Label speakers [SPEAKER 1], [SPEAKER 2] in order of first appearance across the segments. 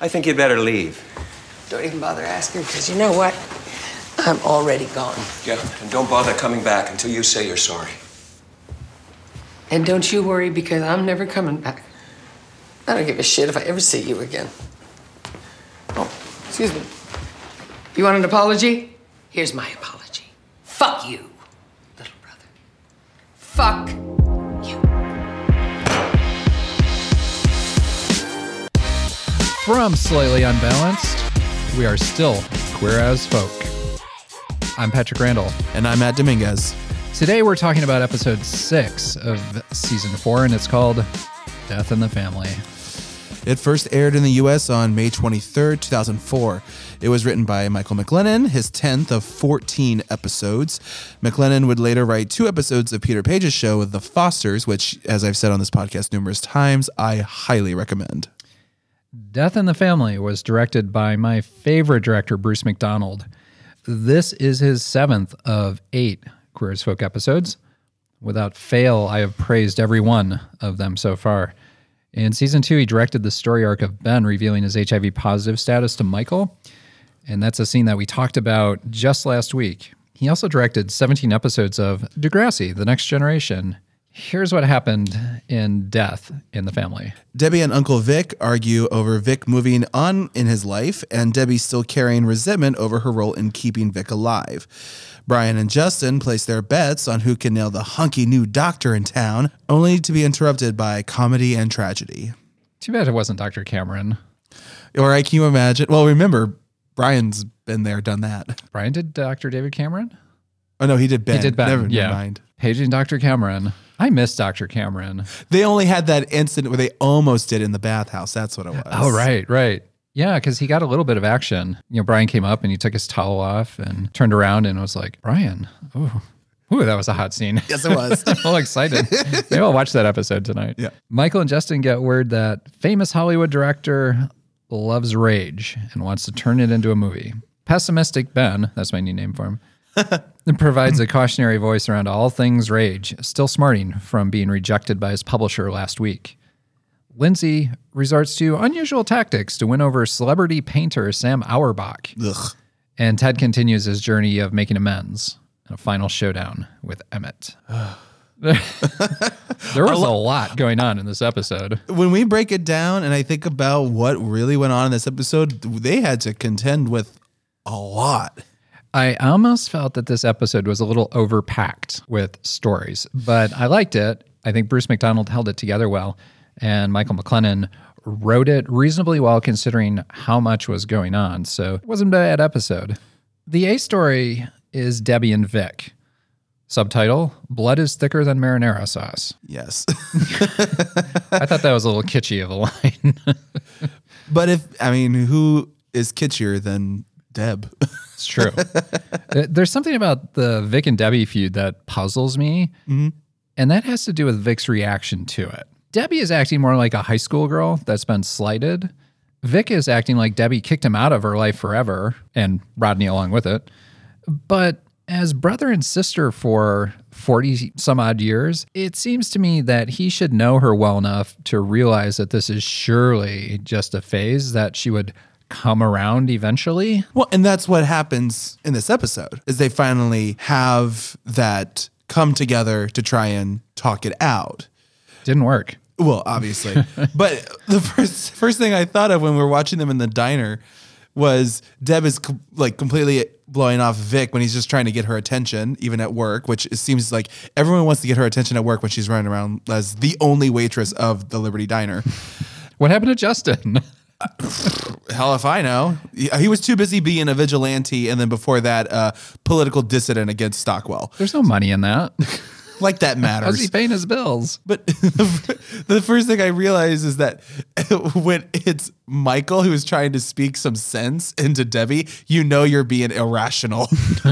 [SPEAKER 1] I think you'd better leave.
[SPEAKER 2] Don't even bother asking, because you know what? I'm already gone.
[SPEAKER 1] Yeah, and don't bother coming back until you say you're sorry.
[SPEAKER 2] And don't you worry, because I'm never coming back. I don't give a shit if I ever see you again. Oh, excuse me. You want an apology? Here's my apology. Fuck you, little brother. Fuck you.
[SPEAKER 3] From Slightly Unbalanced, we are still Queer as Folk. I'm Patrick Randall.
[SPEAKER 4] And I'm Matt Dominguez.
[SPEAKER 3] Today we're talking about episode 6 of season 4, and it's called Death in the Family.
[SPEAKER 4] It first aired in the U.S. on May 23rd, 2004. It was written by Michael McLennan, his 10th of 14 episodes. McLennan would later write 2 episodes of Peter Page's show, The Fosters, which, as I've said on this podcast numerous times, I highly recommend.
[SPEAKER 3] Death in the Family was directed by my favorite director, Bruce McDonald. This is his 7th of 8 Queer as Folk episodes. Without fail, I have praised every one of them so far. In season 2, he directed the story arc of Ben revealing his HIV positive status to Michael, and that's a scene that we talked about just last week. He also directed 17 episodes of Degrassi, The Next Generation. Here's what happened in Death in the Family.
[SPEAKER 4] Debbie and Uncle Vic argue over Vic moving on in his life, and Debbie still carrying resentment over her role in keeping Vic alive. Brian and Justin place their bets on who can nail the hunky new doctor in town, only to be interrupted by comedy and tragedy.
[SPEAKER 3] Too bad it wasn't Dr. Cameron.
[SPEAKER 4] Or can you imagine? Well, remember, Brian's been there, done that.
[SPEAKER 3] Brian did Dr. David Cameron?
[SPEAKER 4] Oh, no, he did Ben.
[SPEAKER 3] He did Ben,
[SPEAKER 4] Never
[SPEAKER 3] yeah.
[SPEAKER 4] mind.
[SPEAKER 3] Paging Dr. Cameron. I miss Dr. Cameron.
[SPEAKER 4] They only had that incident where they almost did in the bathhouse. That's what it was.
[SPEAKER 3] Oh, right. Yeah, because he got a little bit of action. You know, Brian came up and he took his towel off and turned around and was like, Brian, ooh, that was a hot scene.
[SPEAKER 4] Yes, it was.
[SPEAKER 3] I'm all excited. Maybe I'll watch that episode tonight.
[SPEAKER 4] Yeah.
[SPEAKER 3] Michael and Justin get word that famous Hollywood director loves rage and wants to turn it into a movie. Pessimistic Ben, that's my new name for him, provides a cautionary voice around all things rage, still smarting from being rejected by his publisher last week. Lindsay resorts to unusual tactics to win over celebrity painter Sam Auerbach.
[SPEAKER 4] Ugh.
[SPEAKER 3] And Ted continues his journey of making amends in a final showdown with Emmett. There was a lot going on in this episode.
[SPEAKER 4] When we break it down and I think about what really went on in this episode, they had to contend with a lot.
[SPEAKER 3] I almost felt that this episode was a little overpacked with stories, but I liked it. I think Bruce McDonald held it together well, and Michael McLennan wrote it reasonably well considering how much was going on, so it wasn't a bad episode. The A story is Debbie and Vic. Subtitle, Blood is Thicker Than Marinara Sauce.
[SPEAKER 4] Yes.
[SPEAKER 3] I thought that was a little kitschy of a line.
[SPEAKER 4] But who is kitschier than Deb?
[SPEAKER 3] It's true. There's something about the Vic and Debbie feud that puzzles me, and that has to do with Vic's reaction to it. Debbie is acting more like a high school girl that's been slighted. Vic is acting like Debbie kicked him out of her life forever, and Rodney along with it. But as brother and sister for 40 some odd years, it seems to me that he should know her well enough to realize that this is surely just a phase, that she would come around eventually.
[SPEAKER 4] Well, and that's what happens in this episode, is they finally have that come together to try and talk it out.
[SPEAKER 3] Didn't work.
[SPEAKER 4] Well, obviously. But the first thing I thought of when we were watching them in the diner was Deb is completely blowing off Vic when he's just trying to get her attention, even at work, which it seems like everyone wants to get her attention at work when she's running around as the only waitress of the Liberty Diner.
[SPEAKER 3] What happened to Justin?
[SPEAKER 4] Hell if I know. He was too busy being a vigilante, and then before that, political dissident against Stockwell.
[SPEAKER 3] There's no money in that.
[SPEAKER 4] Like that matters.
[SPEAKER 3] How's he paying his bills?
[SPEAKER 4] But the first thing I realized is that when it's Michael who is trying to speak some sense into Debbie, you know you're being irrational.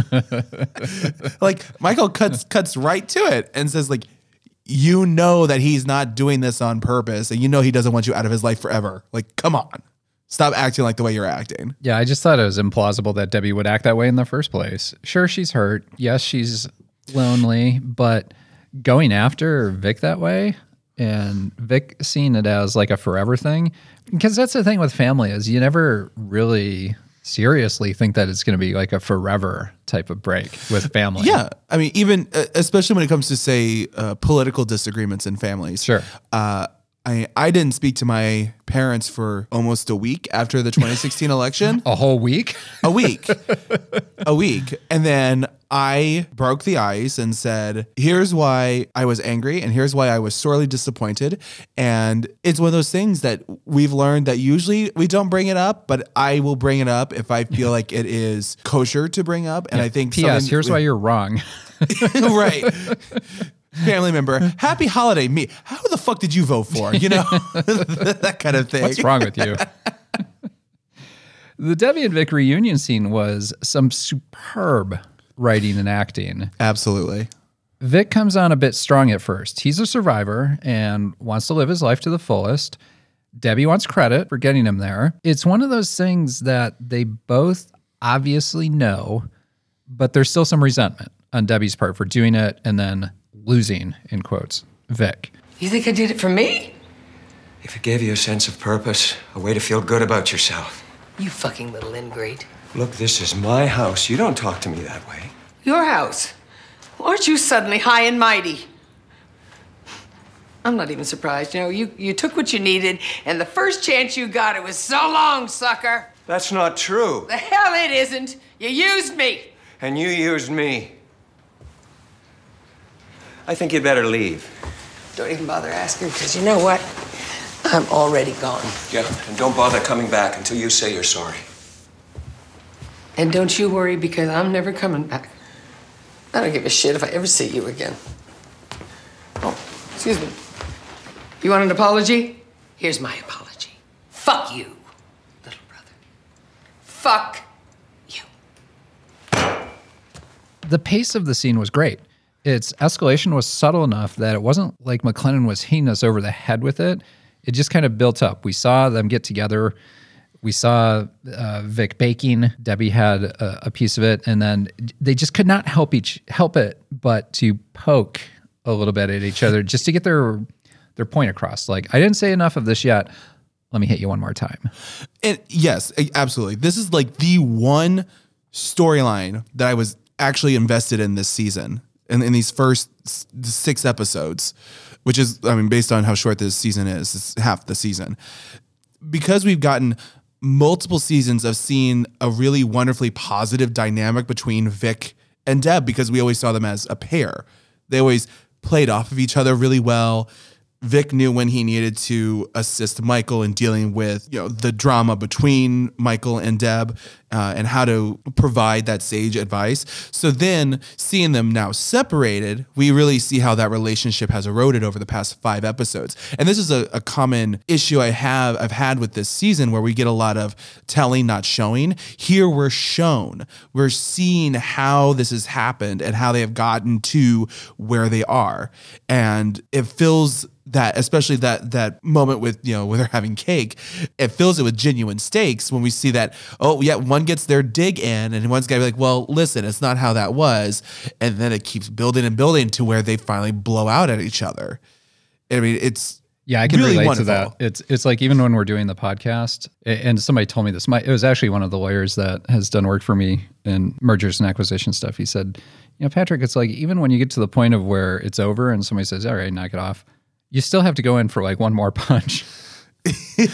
[SPEAKER 4] Like Michael cuts right to it and says, like, you know that he's not doing this on purpose, and you know he doesn't want you out of his life forever. Like, come on. Stop acting like the way you're acting.
[SPEAKER 3] Yeah, I just thought it was implausible that Debbie would act that way in the first place. Sure, she's hurt. Yes, she's lonely, but going after Vic that way, and Vic seeing it as like a forever thing. Because that's the thing with family is you never really seriously think that it's going to be like a forever type of break with family.
[SPEAKER 4] Yeah. I mean, even especially when it comes to, say, political disagreements in families.
[SPEAKER 3] Sure.
[SPEAKER 4] I didn't speak to my parents for almost a week after the 2016 election.
[SPEAKER 3] A whole week?
[SPEAKER 4] A week. A week. And then I broke the ice and said, here's why I was angry and here's why I was sorely disappointed. And it's one of those things that we've learned that usually we don't bring it up, but I will bring it up if I feel like it is kosher to bring up. And I think
[SPEAKER 3] P.S. Here's why you're wrong.
[SPEAKER 4] Right. Family member, happy holiday, me. How the fuck did you vote for? You know, that kind of thing.
[SPEAKER 3] What's wrong with you? The Debbie and Vic reunion scene was some superb writing and acting.
[SPEAKER 4] Absolutely.
[SPEAKER 3] Vic comes on a bit strong at first. He's a survivor and wants to live his life to the fullest. Debbie wants credit for getting him there. It's one of those things that they both obviously know, but there's still some resentment on Debbie's part for doing it and then losing, in quotes, Vic.
[SPEAKER 2] You think I did it for me?
[SPEAKER 1] If it gave you a sense of purpose, a way to feel good about yourself.
[SPEAKER 2] You fucking little ingrate.
[SPEAKER 1] Look, this is my house. You don't talk to me that way.
[SPEAKER 2] Your house. Aren't you suddenly high and mighty? I'm not even surprised. You know, you took what you needed, and the first chance you got, it was so long, sucker.
[SPEAKER 1] That's not true.
[SPEAKER 2] The hell it isn't. You used me.
[SPEAKER 1] And you used me. I think you'd better leave.
[SPEAKER 2] Don't even bother asking, because you know what? I'm already gone.
[SPEAKER 1] Yeah, and don't bother coming back until you say you're sorry.
[SPEAKER 2] And don't you worry, because I'm never coming back. I don't give a shit if I ever see you again. Oh, excuse me. You want an apology? Here's my apology. Fuck you, little brother. Fuck you.
[SPEAKER 3] The pace of the scene was great. Its escalation was subtle enough that it wasn't like McLennan was hitting us over the head with it. It just kind of built up. We saw them get together. We saw Vic baking. Debbie had a piece of it, and then they just could not help it but to poke a little bit at each other just to get their point across. Like, I didn't say enough of this yet. Let me hit you one more time.
[SPEAKER 4] And yes, absolutely. This is like the one storyline that I was actually invested in this season. In these first 6 episodes, which is, I mean, based on how short this season is, it's half the season. Because we've gotten multiple seasons of seeing a really wonderfully positive dynamic between Vic and Deb, because we always saw them as a pair. They always played off of each other really well. Vic knew when he needed to assist Michael in dealing with, you know, the drama between Michael and Deb, and how to provide that sage advice. So then seeing them now separated, we really see how that relationship has eroded over the past 5 episodes. And this is a common issue I've had with this season, where we get a lot of telling, not showing. Here we're shown. We're seeing how this has happened and how they have gotten to where they are. And it feels that, especially that moment with, you know, where they're having cake, it fills it with genuine stakes when we see that, oh yeah, one gets their dig in and one's gonna be like, well, listen, it's not how that was. And then it keeps building and building to where they finally blow out at each other. I mean, it's
[SPEAKER 3] I can
[SPEAKER 4] really
[SPEAKER 3] relate
[SPEAKER 4] wonderful.
[SPEAKER 3] to that. It's like, even when we're doing the podcast, and somebody told me this, it was actually one of the lawyers that has done work for me in mergers and acquisition stuff. He said, you know, Patrick, it's like, even when you get to the point of where it's over and somebody says, all right, knock it off, you still have to go in for like one more punch.
[SPEAKER 4] We've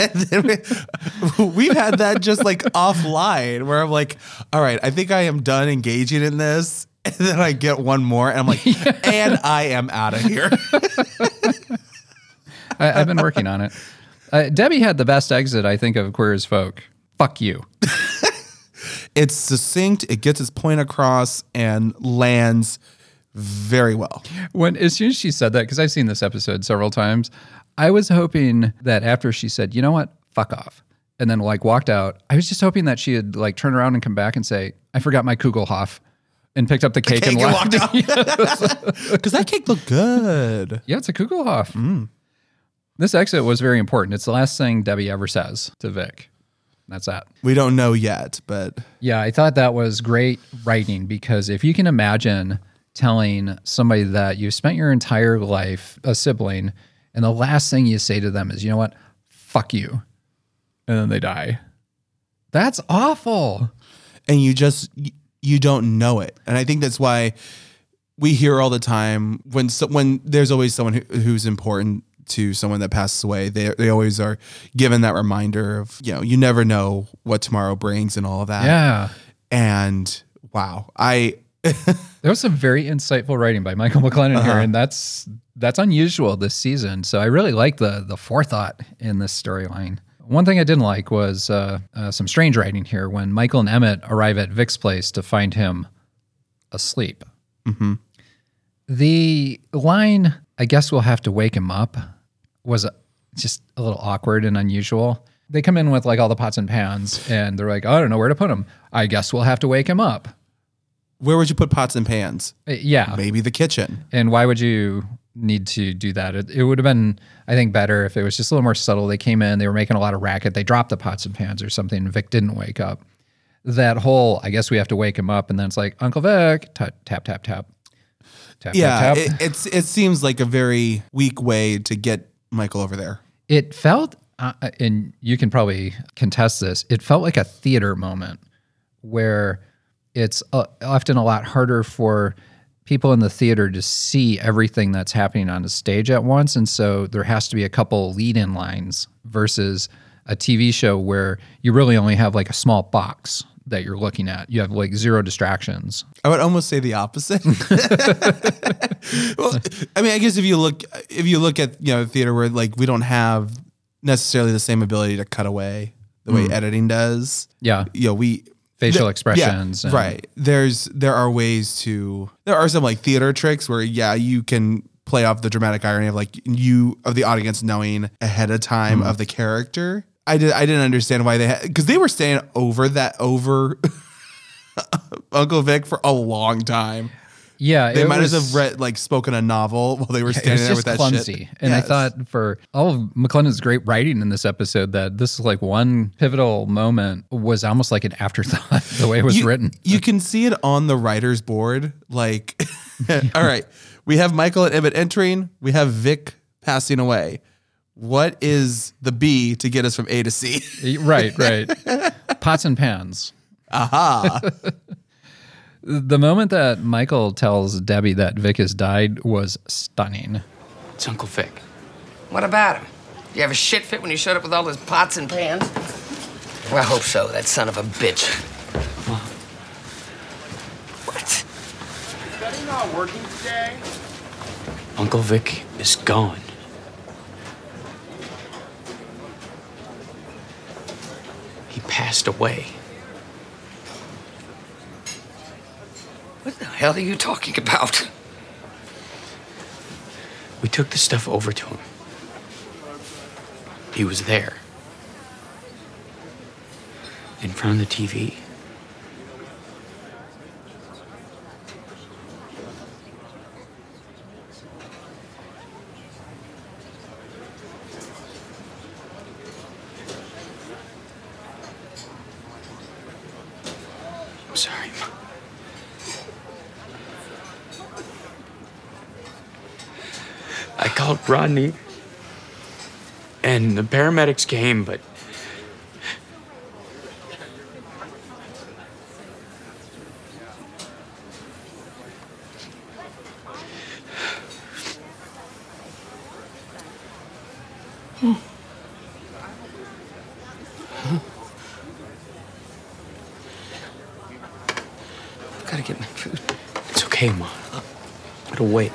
[SPEAKER 4] had that just like offline, where I'm like, all right, I think I am done engaging in this. And then I get one more and I'm like, and I am out of here.
[SPEAKER 3] I've been working on it. Debbie had the best exit, I think, of Queer as Folk. Fuck you.
[SPEAKER 4] It's succinct. It gets its point across and lands very well.
[SPEAKER 3] As soon as she said that, because I've seen this episode several times, I was hoping that after she said, you know what, fuck off, and then like walked out, I was just hoping that she'd like turn around and come back and say, I forgot my Kugelhof, and picked up the cake and
[SPEAKER 4] walked
[SPEAKER 3] left.
[SPEAKER 4] out. Because that cake looked good.
[SPEAKER 3] Yeah, it's a Kugelhof. This exit was very important. It's the last thing Debbie ever says to Vic. That's that.
[SPEAKER 4] We don't know yet, but
[SPEAKER 3] Yeah, I thought that was great writing, because if you can imagine telling somebody that you've spent your entire life, a sibling, And the last thing you say to them is, you know what? Fuck you. And then they die. That's awful.
[SPEAKER 4] And you don't know it. And I think that's why we hear all the time when there's always someone who's important to someone that passes away, they always are given that reminder of, you never know what tomorrow brings and all of that.
[SPEAKER 3] Yeah.
[SPEAKER 4] And wow,
[SPEAKER 3] there was some very insightful writing by Michael McLennan here, and that's unusual this season. So I really like the forethought in this storyline. One thing I didn't like was some strange writing here when Michael and Emmett arrive at Vic's place to find him asleep.
[SPEAKER 4] Mm-hmm.
[SPEAKER 3] The line, "I guess we'll have to wake him up," was just a little awkward and unusual. They come in with like all the pots and pans, and they're like, "Oh, I don't know where to put him. I guess we'll have to wake him up."
[SPEAKER 4] Where would you put pots and pans?
[SPEAKER 3] Yeah.
[SPEAKER 4] Maybe the kitchen.
[SPEAKER 3] And why would you need to do that? It would have been, I think, better if it was just a little more subtle. They came in, they were making a lot of racket. They dropped the pots and pans or something. Vic didn't wake up. That whole, "I guess we have to wake him up." And then it's like, "Uncle Vic," tap, tap, tap, tap. Tap,
[SPEAKER 4] Yeah,
[SPEAKER 3] tap, tap.
[SPEAKER 4] it seems like a very weak way to get Michael over there.
[SPEAKER 3] It felt, and you can probably contest this, it felt like a theater moment where it's often a lot harder for people in the theater to see everything that's happening on the stage at once. And so there has to be a couple lead-in lines versus a TV show where you really only have like a small box that you're looking at. You have like zero distractions.
[SPEAKER 4] I would almost say the opposite. Well, I mean, I guess if you look at theater where like we don't have necessarily the same ability to cut away the way editing does.
[SPEAKER 3] Yeah. Facial expressions.
[SPEAKER 4] Yeah, right. There are some like theater tricks where you can play off the dramatic irony of like the audience knowing ahead of time of the character. I didn't understand why because they were staying over Uncle Vic for a long time.
[SPEAKER 3] Yeah,
[SPEAKER 4] they might as have spoken a novel while they were standing there with that
[SPEAKER 3] clumsy.
[SPEAKER 4] shit.
[SPEAKER 3] And yes. I thought for all of McLennan's great writing in this episode, that this is like one pivotal moment was almost like an afterthought the way it was written.
[SPEAKER 4] You can see it on the writer's board. Like, all right, we have Michael and Emmett entering. We have Vic passing away. What is the B to get us from A to C?
[SPEAKER 3] Right. Pots and pans.
[SPEAKER 4] Aha.
[SPEAKER 3] The moment that Michael tells Debbie that Vic has died was stunning.
[SPEAKER 5] It's Uncle Vic.
[SPEAKER 2] What about him? You have a shit fit when he showed up with all his pots and pans? Well, I hope so, that son of a bitch. What?
[SPEAKER 6] Is that not working today?
[SPEAKER 5] Uncle Vic is gone. He passed away.
[SPEAKER 2] What the hell are you talking about?
[SPEAKER 5] We took the stuff over to him. He was there. In front of the TV. I'm sorry, Mom. I called Rodney, and the paramedics came, but
[SPEAKER 2] Gotta get my food.
[SPEAKER 5] it's okay, Mom. It'll wait.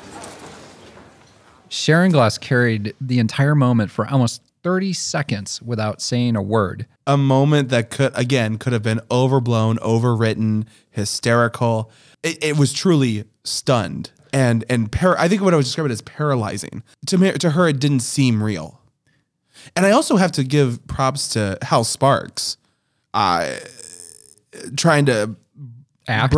[SPEAKER 3] Sharon Glass carried the entire moment for almost 30 seconds without saying a word.
[SPEAKER 4] A moment that could have been overblown, overwritten, hysterical. It was truly stunned. And I think what I was describing as paralyzing. To her, it didn't seem real. And I also have to give props to Hal Sparks. Trying to
[SPEAKER 3] Act?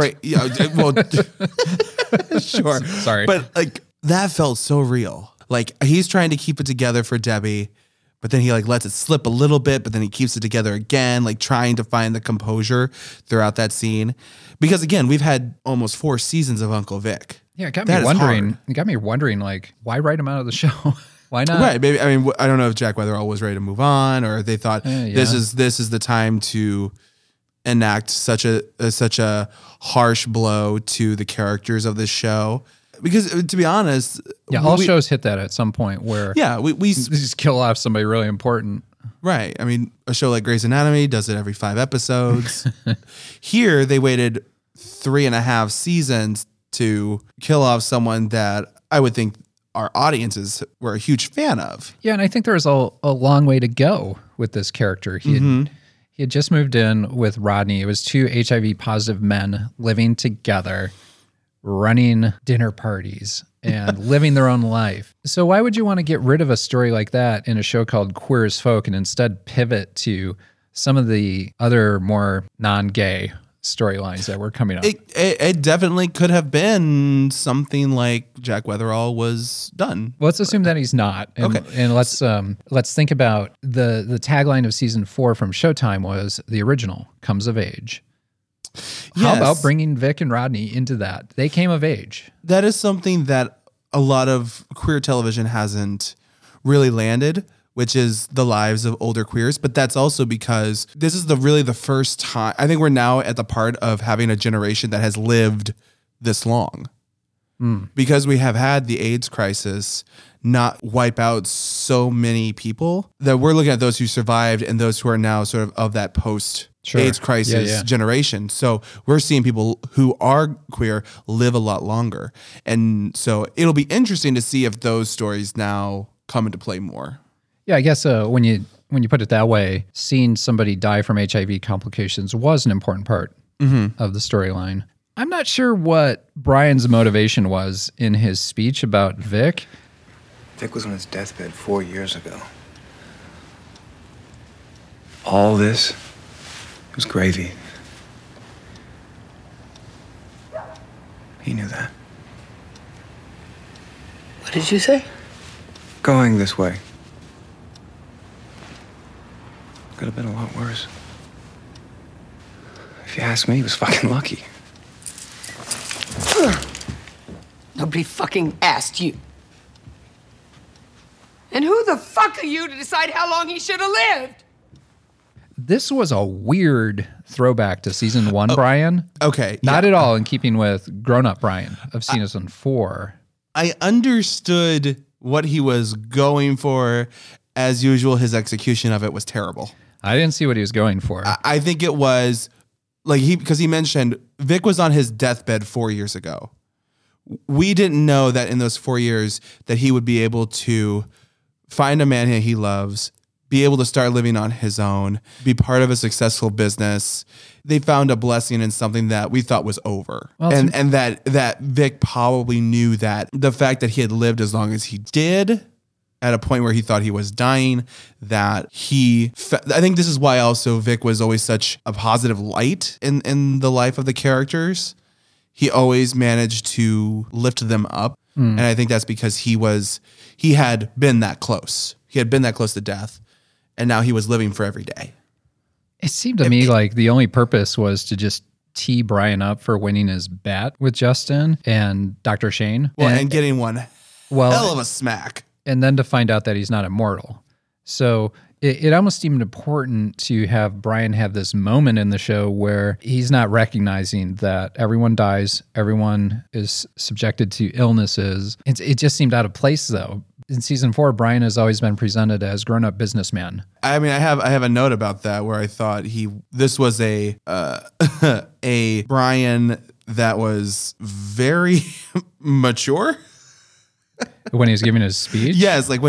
[SPEAKER 4] Sure.
[SPEAKER 3] Sorry.
[SPEAKER 4] But like that felt so real. Like he's trying to keep it together for Debbie, but then he like lets it slip a little bit, but then he keeps it together again, like trying to find the composure throughout that scene. Because again, we've had almost 4 seasons of Uncle Vic.
[SPEAKER 3] Yeah, it got
[SPEAKER 4] That
[SPEAKER 3] me
[SPEAKER 4] is
[SPEAKER 3] wondering.
[SPEAKER 4] hard.
[SPEAKER 3] It got me wondering, like, why write him out of the show? Why not?
[SPEAKER 4] Right. Maybe, I mean, I don't know if Jack Weatherall was ready to move on, or they thought this is the time to enact such a harsh blow to the characters of this show. Because to be honest,
[SPEAKER 3] all shows hit that at some point where
[SPEAKER 4] we
[SPEAKER 3] just kill off somebody really important.
[SPEAKER 4] Right. I mean, a show like Grey's Anatomy does it every 5 episodes. Here, they waited 3.5 seasons to kill off someone that I would think our audiences were a huge fan of.
[SPEAKER 3] Yeah, and I think there was a long way to go with this character. He had just moved in with Rodney. It was 2 HIV positive men living together, running dinner parties and living their own life. So why would you want to get rid of a story like that in a show called Queer as Folk and instead pivot to some of the other more non-gay storylines that were coming up?
[SPEAKER 4] It definitely could have been something like Jack Weatherall was done.
[SPEAKER 3] Well, let's assume that he's not. And,
[SPEAKER 4] Okay.
[SPEAKER 3] And let's think about the tagline of season 4 from Showtime was the original comes of age. How
[SPEAKER 4] Yes.
[SPEAKER 3] about bringing Vic and Rodney into that? They came of age.
[SPEAKER 4] That is something that a lot of queer television hasn't really landed, which is the lives of older queers. But that's also because this is really the first time. I think we're now at the part of having a generation that has lived this long. Because we have had the AIDS crisis not wipe out so many people, that we're looking at those who survived and those who are now sort of that post AIDS crisis generation. So we're seeing people who are queer live a lot longer. And so it'll be interesting to see if those stories now come into play more.
[SPEAKER 3] Yeah, I guess when you put it that way, seeing somebody die from HIV complications was an important part of the storyline. I'm not sure what Brian's motivation was in his speech about Vic.
[SPEAKER 1] Vic was on his deathbed 4 years ago. All this was gravy. He knew that.
[SPEAKER 2] What did you say?
[SPEAKER 1] Going this way could have been a lot worse. If you ask me, he was fucking lucky.
[SPEAKER 2] Nobody fucking asked you. And who the fuck are you to decide how long he should have lived?
[SPEAKER 3] This was a weird throwback to season 1, Brian.
[SPEAKER 4] Okay.
[SPEAKER 3] Not at all in keeping with grown-up Brian of season 4.
[SPEAKER 4] I understood what he was going for. As usual, his execution of it was terrible.
[SPEAKER 3] I didn't see what he was going for.
[SPEAKER 4] I think it was like because he mentioned Vic was on his deathbed 4 years ago. We didn't know that in those 4 years that he would be able to find a man he loves, be able to start living on his own, be part of a successful business. They found a blessing in something that we thought was over.
[SPEAKER 3] Well,
[SPEAKER 4] and that Vic probably knew that the fact that he had lived as long as he did at a point where he thought he was dying, that I think this is why also Vic was always such a positive light in the life of the characters. He always managed to lift them up. And I think that's because he had been that close. He had been that close to death. And now he was living for every day.
[SPEAKER 3] It seemed to me like the only purpose was to just tee Brian up for winning his bet with Justin and Dr. Shane.
[SPEAKER 4] Well, and getting one hell of a smack.
[SPEAKER 3] And then to find out that he's not immortal. So it almost seemed important to have Brian have this moment in the show where he's not recognizing that everyone dies, everyone is subjected to illnesses. It just seemed out of place, though. In season 4, Brian has always been presented as grown-up businessman.
[SPEAKER 4] I mean, I have a note about that where I thought this was a a Brian that was very mature.
[SPEAKER 3] When he was giving his speech?
[SPEAKER 4] Yes, like when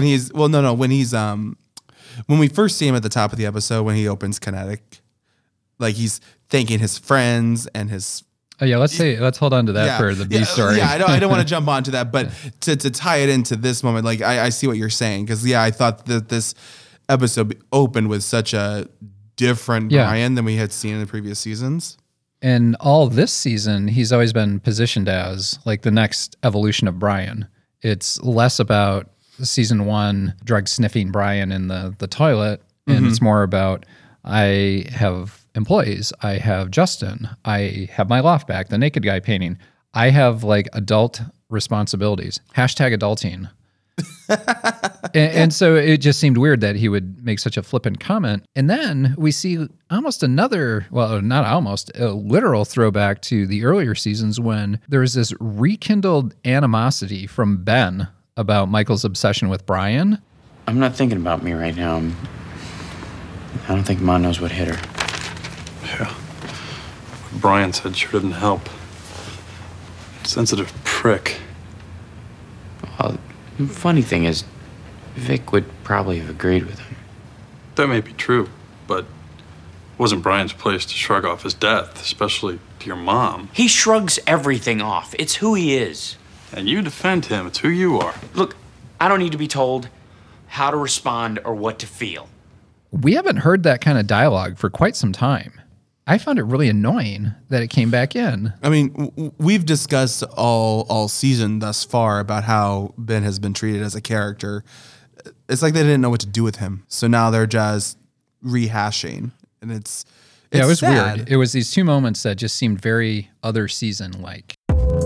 [SPEAKER 4] we first see him at the top of the episode when he opens Kinetic, like he's thanking his friends and his.
[SPEAKER 3] Oh yeah, let's hold on to that for the B story.
[SPEAKER 4] Yeah, I don't want to jump onto that, but to tie it into this moment, like I see what you're saying because I thought that this episode opened with such a different Brian than we had seen in the previous seasons.
[SPEAKER 3] And all this season, he's always been positioned as like the next evolution of Brian. It's less about season 1 drug sniffing Brian in the toilet, and it's more about I have employees, I have Justin, I have my loft back, the naked guy painting. I have like adult responsibilities. #adulting. And so it just seemed weird that he would make such a flippant comment. And then we see almost another, well, not almost, a literal throwback to the earlier seasons when there was this rekindled animosity from Ben about Michael's obsession with Brian.
[SPEAKER 5] I'm not thinking about me right now. I don't think Ma knows what hit her.
[SPEAKER 7] Yeah. What Brian said sure didn't help. Sensitive prick.
[SPEAKER 5] Well, the funny thing is, Vic would probably have agreed with him.
[SPEAKER 7] That may be true, but it wasn't Brian's place to shrug off his death, especially to your mom.
[SPEAKER 5] He shrugs everything off. It's who he is.
[SPEAKER 7] And you defend him. It's who you are.
[SPEAKER 5] Look, I don't need to be told how to respond or what to feel.
[SPEAKER 3] We haven't heard that kind of dialogue for quite some time. I found it really annoying that it came back in.
[SPEAKER 4] I mean, we've discussed all season thus far about how Ben has been treated as a character. It's like they didn't know what to do with him. So now they're just rehashing. And it's
[SPEAKER 3] Yeah, it was
[SPEAKER 4] sad.
[SPEAKER 3] weird. It was these two moments that just seemed very other season-like.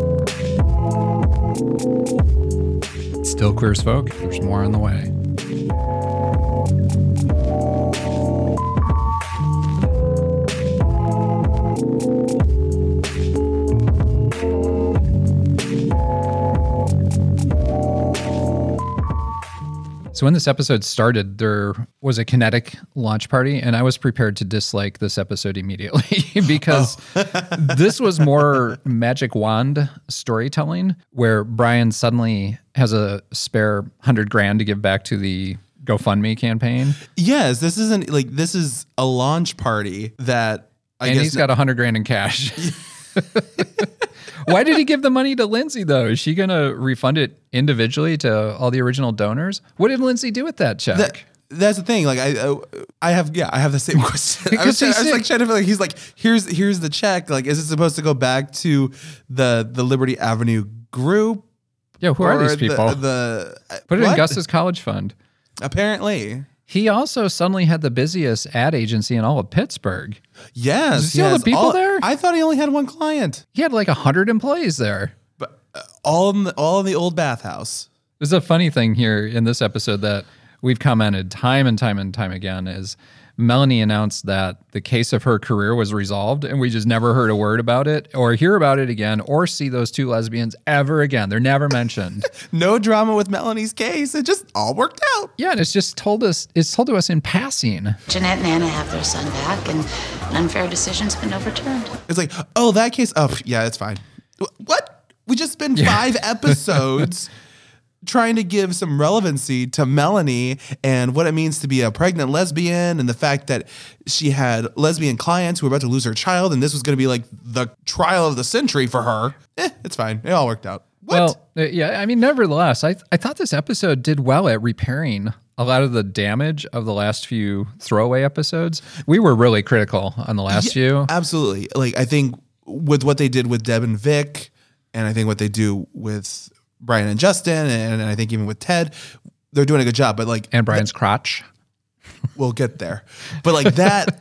[SPEAKER 3] Still clear as folk. There's more on the way. So when this episode started, there was a kinetic launch party, and I was prepared to dislike this episode immediately because this was more magic wand storytelling, where Brian suddenly has a spare $100,000 to give back to the GoFundMe campaign,
[SPEAKER 4] Yes, this isn't like this is a launch party that I
[SPEAKER 3] and
[SPEAKER 4] guess
[SPEAKER 3] he's got $100,000 in cash. Why did he give the money to Lindsay, though? Is she going to refund it individually to all the original donors? What did Lindsay do with that check?
[SPEAKER 4] that's the thing. Like I have the same question. I was like trying to feel like he's like here's the check. Like is it supposed to go back to the Liberty Avenue group?
[SPEAKER 3] Yeah, who are
[SPEAKER 4] Or
[SPEAKER 3] these people? Put it in
[SPEAKER 4] what?
[SPEAKER 3] Gus's college fund.
[SPEAKER 4] Apparently.
[SPEAKER 3] He also suddenly had the busiest ad agency in all of Pittsburgh.
[SPEAKER 4] Yes.
[SPEAKER 3] Did you see all the people
[SPEAKER 4] all,
[SPEAKER 3] there?
[SPEAKER 4] I thought he only had one client.
[SPEAKER 3] He had like 100 employees there.
[SPEAKER 4] But all in the old bathhouse.
[SPEAKER 3] There's a funny thing here in this episode that we've commented time and time and time again is Melanie announced that the case of her career was resolved, and we just never heard a word about it or hear about it again or see those two lesbians ever again. They're never mentioned.
[SPEAKER 4] No drama with Melanie's case. It just all worked out.
[SPEAKER 3] Yeah, and it's told to us in passing.
[SPEAKER 8] Jeanette and Anna have their son back, and an unfair decision's been overturned.
[SPEAKER 4] It's like, oh, that case. Oh, yeah, it's fine. What? We just spent 5 episodes trying to give some relevancy to Melanie and what it means to be a pregnant lesbian and the fact that she had lesbian clients who were about to lose her child and this was going to be like the trial of the century for her. It's fine. It all worked out. What?
[SPEAKER 3] Well, yeah, I mean, nevertheless, I thought this episode did well at repairing a lot of the damage of the last few throwaway episodes. We were really critical on the last few.
[SPEAKER 4] Absolutely. Like, I think with what they did with Deb and Vic, and I think what they do with Brian and Justin, and I think even with Ted, they're doing a good job. But like,
[SPEAKER 3] And Brian's crotch.
[SPEAKER 4] we'll get there. But like that,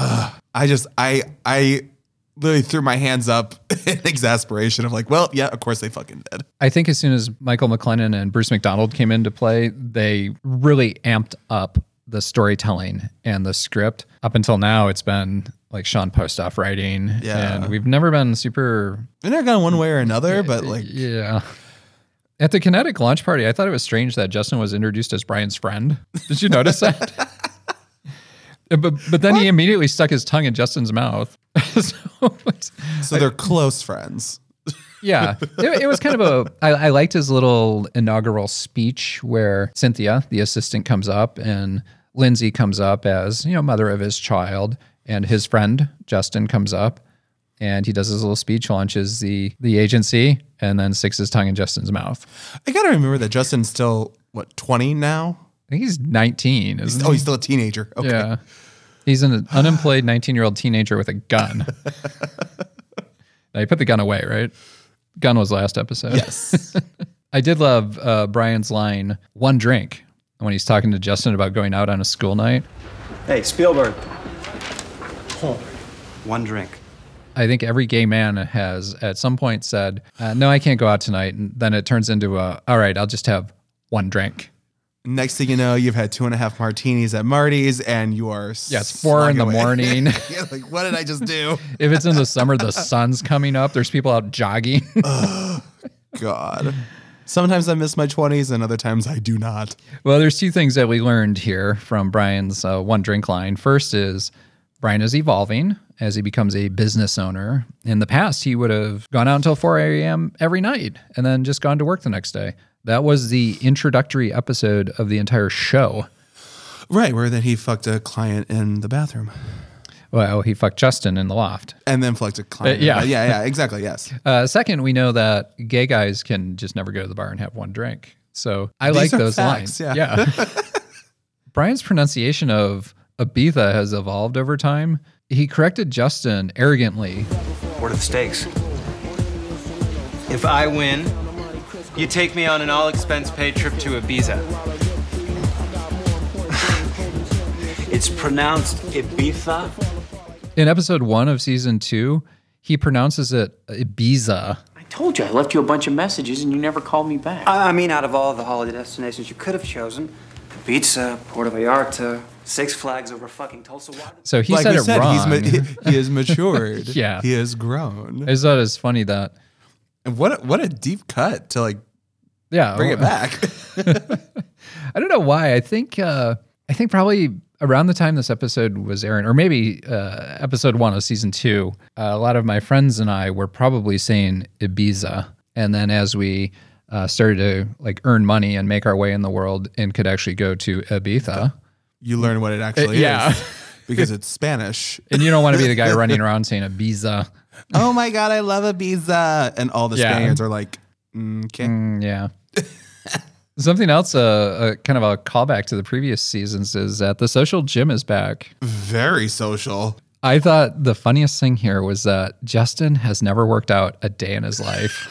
[SPEAKER 4] I literally threw my hands up in exasperation of like, well, yeah, of course they fucking did.
[SPEAKER 3] I think as soon as Michael McLennan and Bruce McDonald came into play, they really amped up the storytelling and the script. Up until now, it's been like Sean Postoff writing.
[SPEAKER 4] Yeah.
[SPEAKER 3] And we've never been super...
[SPEAKER 4] They're not gone one way or another, but like,
[SPEAKER 3] Yeah. At the Kinetic launch party, I thought it was strange that Justin was introduced as Brian's friend. Did you notice that? But then he immediately stuck his tongue in Justin's mouth.
[SPEAKER 4] so they're close friends.
[SPEAKER 3] Yeah, it was kind of I liked his little inaugural speech where Cynthia, the assistant, comes up and Lindsay comes up as, mother of his child, and his friend Justin comes up and he does his little speech, launches the agency, and then sticks his tongue in Justin's mouth.
[SPEAKER 4] I gotta remember that Justin's still, 20 now?
[SPEAKER 3] I think he's 19, isn't he?
[SPEAKER 4] Oh, he's still a teenager. Okay.
[SPEAKER 3] Yeah. He's an unemployed 19-year-old teenager with a gun. Now, he put the gun away, right? Gun was last episode.
[SPEAKER 4] Yes.
[SPEAKER 3] I did love Brian's line, "one drink," when he's talking to Justin about going out on a school night.
[SPEAKER 9] Hey, Spielberg. One drink.
[SPEAKER 3] I think every gay man has at some point said, no, I can't go out tonight. And then it turns into all right, I'll just have one drink.
[SPEAKER 4] Next thing you know, you've had 2.5 martinis at Marty's, and you are
[SPEAKER 3] it's 4 in the morning.
[SPEAKER 4] Yeah, like, what did I just do?
[SPEAKER 3] If it's in the summer, the sun's coming up. There's people out jogging.
[SPEAKER 4] God. Sometimes I miss my 20s, and other times I do not.
[SPEAKER 3] Well, there's two things that we learned here from Brian's one drink line. First is Brian is evolving as he becomes a business owner. In the past, he would have gone out until 4 a.m. every night and then just gone to work the next day. That was the introductory episode of the entire show.
[SPEAKER 4] Right, where then he fucked a client in the bathroom.
[SPEAKER 3] Well, he fucked Justin in the loft.
[SPEAKER 4] And then fucked a client. Yeah, exactly, yes.
[SPEAKER 3] Second, we know that gay guys can just never go to the bar and have one drink. So I
[SPEAKER 4] These
[SPEAKER 3] like
[SPEAKER 4] are
[SPEAKER 3] those
[SPEAKER 4] facts,
[SPEAKER 3] lines.
[SPEAKER 4] yeah.
[SPEAKER 3] Brian's pronunciation of Ibiza has evolved over time. He corrected Justin arrogantly.
[SPEAKER 9] What are the stakes? If I win, you take me on an all-expense-paid trip to Ibiza.
[SPEAKER 10] It's pronounced Ibiza.
[SPEAKER 3] In episode 1 of season 2, he pronounces it Ibiza.
[SPEAKER 5] I told you I left you a bunch of messages and you never called me back.
[SPEAKER 9] I mean, out of all the holiday destinations you could have chosen, Ibiza, Puerto Vallarta, Six Flags over fucking Tulsa.
[SPEAKER 3] So he
[SPEAKER 4] like
[SPEAKER 3] said
[SPEAKER 4] we
[SPEAKER 3] it
[SPEAKER 4] said,
[SPEAKER 3] wrong.
[SPEAKER 4] He has matured.
[SPEAKER 3] Yeah.
[SPEAKER 4] He has grown.
[SPEAKER 3] I just thought it was funny that...
[SPEAKER 4] And what a deep cut to like
[SPEAKER 3] Yeah,
[SPEAKER 4] bring it back.
[SPEAKER 3] I don't know why. I think probably around the time this episode was airing, or maybe episode 1 of season 2, a lot of my friends and I were probably saying Ibiza. And then as we started to like earn money and make our way in the world and could actually go to Ibiza,
[SPEAKER 4] you learn what it actually is. Because it's Spanish.
[SPEAKER 3] And you don't want to be the guy running around saying Ibiza.
[SPEAKER 4] Oh my God, I love Ibiza. And all the Spaniards are like, okay.
[SPEAKER 3] Yeah. Something else, kind of a callback to the previous seasons, is that the social gym is back.
[SPEAKER 4] Very social.
[SPEAKER 3] I thought the funniest thing here was that Justin has never worked out a day in his life.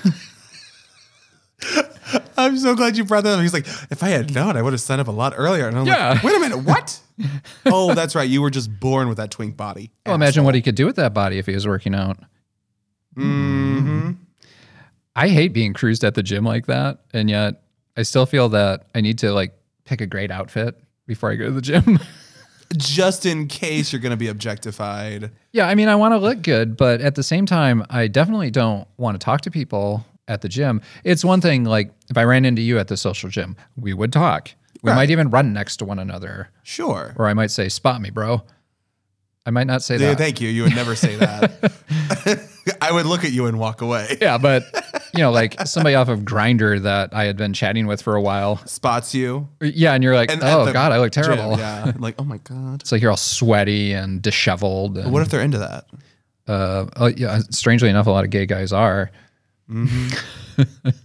[SPEAKER 4] I'm so glad you brought that up. He's like, if I had known, I would have signed up a lot earlier. And I'm like, wait a minute, what? Oh, that's right. You were just born with that twink body.
[SPEAKER 3] Well, imagine what he could do with that body if he was working out.
[SPEAKER 4] Mm-hmm.
[SPEAKER 3] I hate being cruised at the gym like that, and yet I still feel that I need to like pick a great outfit before I go to the gym.
[SPEAKER 4] Just in case you're going to be objectified.
[SPEAKER 3] Yeah, I mean, I want to look good, but at the same time, I definitely don't want to talk to people at the gym. It's one thing, like, if I ran into you at the social gym, we would talk. We might even run next to one another.
[SPEAKER 4] Sure.
[SPEAKER 3] Or I might say, spot me, bro. I might not say that.
[SPEAKER 4] Thank you. You would never say that. I would look at you and walk away.
[SPEAKER 3] Yeah, but, you know, like somebody off of Grindr that I had been chatting with for a while.
[SPEAKER 4] Spots you.
[SPEAKER 3] Yeah, and you're like, oh, God, I look terrible.
[SPEAKER 4] Gym, yeah, like, oh, my God.
[SPEAKER 3] It's like you're all sweaty and disheveled. And,
[SPEAKER 4] what if they're into that?
[SPEAKER 3] Yeah, strangely enough, a lot of gay guys are.
[SPEAKER 4] Mm-hmm.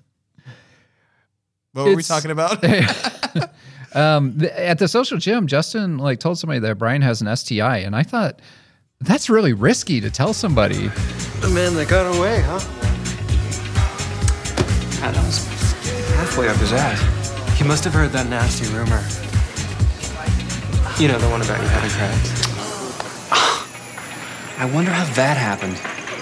[SPEAKER 4] What were we talking about?
[SPEAKER 3] At the social gym, Justin like told somebody that Brian has an STI, and I thought that's really risky to tell somebody.
[SPEAKER 9] Man, they got away, huh? God, that was halfway up his ass. He must have heard that nasty rumor. You know, the one about you having cramps. I wonder how that happened.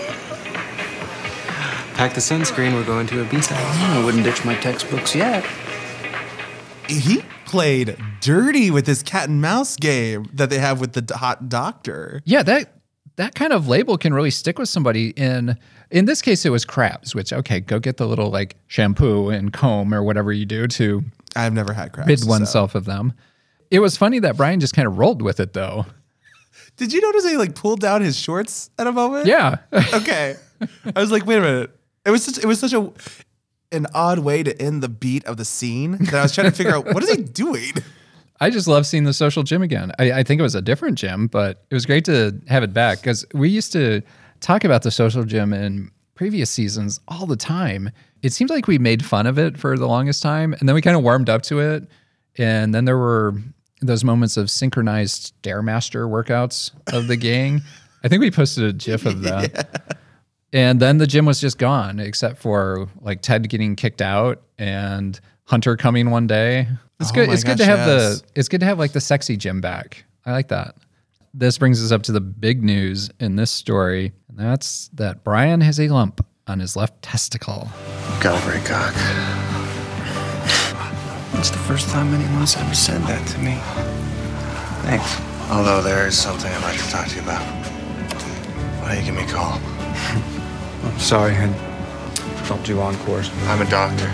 [SPEAKER 9] Pack the sunscreen, we're going to Ibiza.
[SPEAKER 5] I wouldn't ditch my textbooks yet.
[SPEAKER 4] He played dirty with this cat and mouse game that they have with the hot doctor.
[SPEAKER 3] Yeah, that kind of label can really stick with somebody. In this case, it was crabs, which, okay, go get the little like shampoo and comb or whatever you do to
[SPEAKER 4] I've never had crabs.
[SPEAKER 3] rid oneself of them. It was funny that Brian just kind of rolled with it, though.
[SPEAKER 4] Did you notice he like pulled down his shorts at a moment?
[SPEAKER 3] Yeah.
[SPEAKER 4] Okay. I was like, wait a minute. It was such an odd way to end the beat of the scene that I was trying to figure out what is he doing.
[SPEAKER 3] I just love seeing the social gym again. I think it was a different gym, but it was great to have it back because we used to talk about the social gym in previous seasons all the time. It seems like we made fun of it for the longest time, and then we kind of warmed up to it. And then there were those moments of synchronized Stairmaster workouts of the gang. I think we posted a GIF of that. Yeah. And then the gym was just gone, except for like Ted getting kicked out and Hunter coming one day. It's good. It's good to have it's good to have like the sexy gym back. I like that. This brings us up to the big news in this story, and that's that Brian has a lump on his left testicle.
[SPEAKER 1] Got a great cock.
[SPEAKER 9] It's the first time anyone's ever said that to me. Thanks.
[SPEAKER 11] Although there is something I'd like to talk to you about. Why don't you give me a call?
[SPEAKER 9] I'm sorry, I dropped you on course.
[SPEAKER 11] I'm a doctor.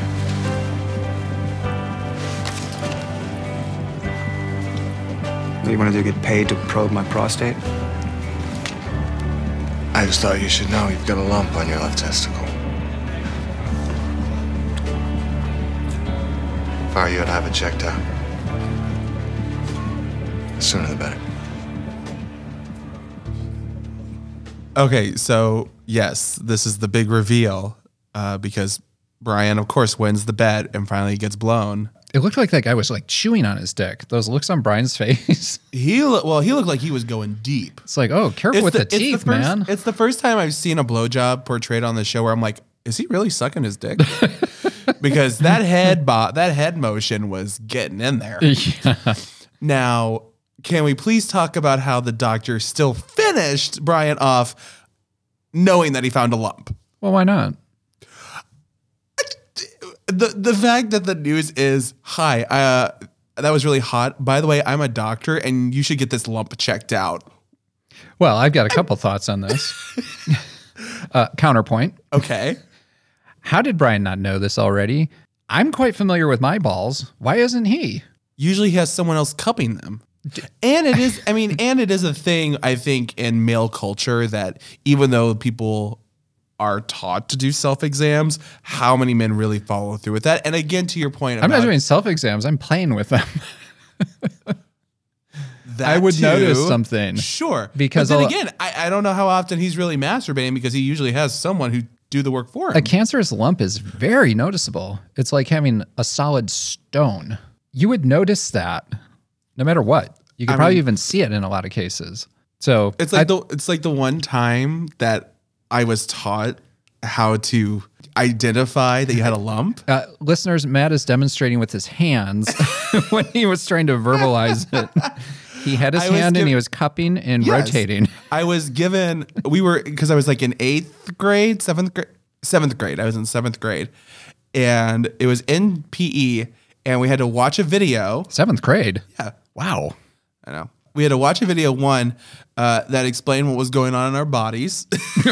[SPEAKER 9] What do you want to do, get paid to probe my prostate?
[SPEAKER 11] I just thought you should know you've got a lump on your left testicle. If I were you, I'd have it checked out. The sooner the better.
[SPEAKER 4] Okay, so yes, this is the big reveal because Brian, of course, wins the bet and finally gets blown.
[SPEAKER 3] It looked like that guy was like chewing on his dick. Those looks on Brian's face.
[SPEAKER 4] He looked like he was going deep.
[SPEAKER 3] It's like, oh, careful with the teeth, man.
[SPEAKER 4] It's the first time I've seen a blowjob portrayed on the show where I'm like, is he really sucking his dick? Because that head motion was getting in there.
[SPEAKER 3] Yeah.
[SPEAKER 4] Now, can we please talk about how the doctor still finished Brian off knowing that he found a lump?
[SPEAKER 3] Well, why not?
[SPEAKER 4] The fact that the news is, hi, that was really hot. By the way, I'm a doctor and you should get this lump checked out.
[SPEAKER 3] Well, I've got a couple thoughts on this. Counterpoint.
[SPEAKER 4] Okay.
[SPEAKER 3] How did Brian not know this already? I'm quite familiar with my balls. Why isn't he?
[SPEAKER 4] Usually he has someone else cupping them. And it is, and it is a thing, I think, in male culture that even though people are taught to do self-exams, how many men really follow through with that? And again, to your point about...
[SPEAKER 3] I'm not doing self-exams. I'm playing with them.
[SPEAKER 4] That
[SPEAKER 3] I would
[SPEAKER 4] too,
[SPEAKER 3] notice something.
[SPEAKER 4] Sure.
[SPEAKER 3] Because
[SPEAKER 4] but then again, I don't know how often he's really masturbating because he usually has someone who do the work for him.
[SPEAKER 3] A cancerous lump is very noticeable. It's like having a solid stone. You would notice that no matter what. You could probably even see it in a lot of cases. So
[SPEAKER 4] it's like the one time that I was taught how to identify that you had a lump.
[SPEAKER 3] Listeners, Matt is demonstrating with his hands when he was trying to verbalize it. He had his hand and he was cupping and rotating.
[SPEAKER 4] I was given, because I was like in 7th grade. I was in 7th grade. And it was in PE and we had to watch a video.
[SPEAKER 3] 7th grade?
[SPEAKER 4] Yeah.
[SPEAKER 3] Wow.
[SPEAKER 4] I know. We had to watch a video, one, that explained what was going on in our bodies.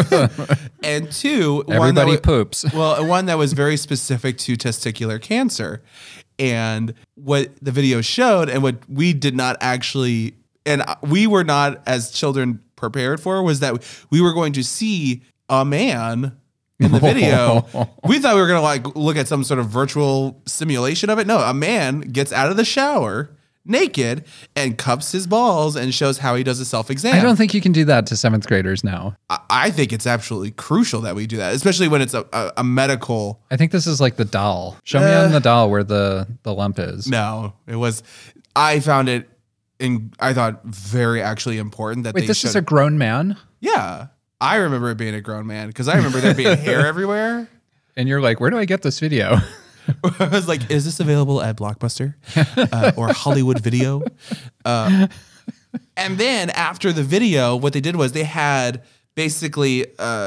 [SPEAKER 4] And two,
[SPEAKER 3] everybody poops.
[SPEAKER 4] Well, one that was very specific to testicular cancer. And what the video showed and what we did not actually, and we were not as children prepared for, was that we were going to see a man in the video. We thought we were going to look at some sort of virtual simulation of it. No, a man gets out of the shower naked and cups his balls and shows how he does a self-exam.
[SPEAKER 3] I don't think you can do that to 7th graders now.
[SPEAKER 4] I think it's absolutely crucial that we do that, especially when it's a medical.
[SPEAKER 3] I think this is like the doll. Show me on the doll where the lump is.
[SPEAKER 4] No, it was. I found it, I thought very actually important that.
[SPEAKER 3] Wait, this is a grown man?
[SPEAKER 4] Yeah, I remember it being a grown man because I remember there being hair everywhere.
[SPEAKER 3] And you're like, where do I get this video?
[SPEAKER 4] I was like, is this available at Blockbuster or Hollywood Video? And then after the video, what they did was they had basically.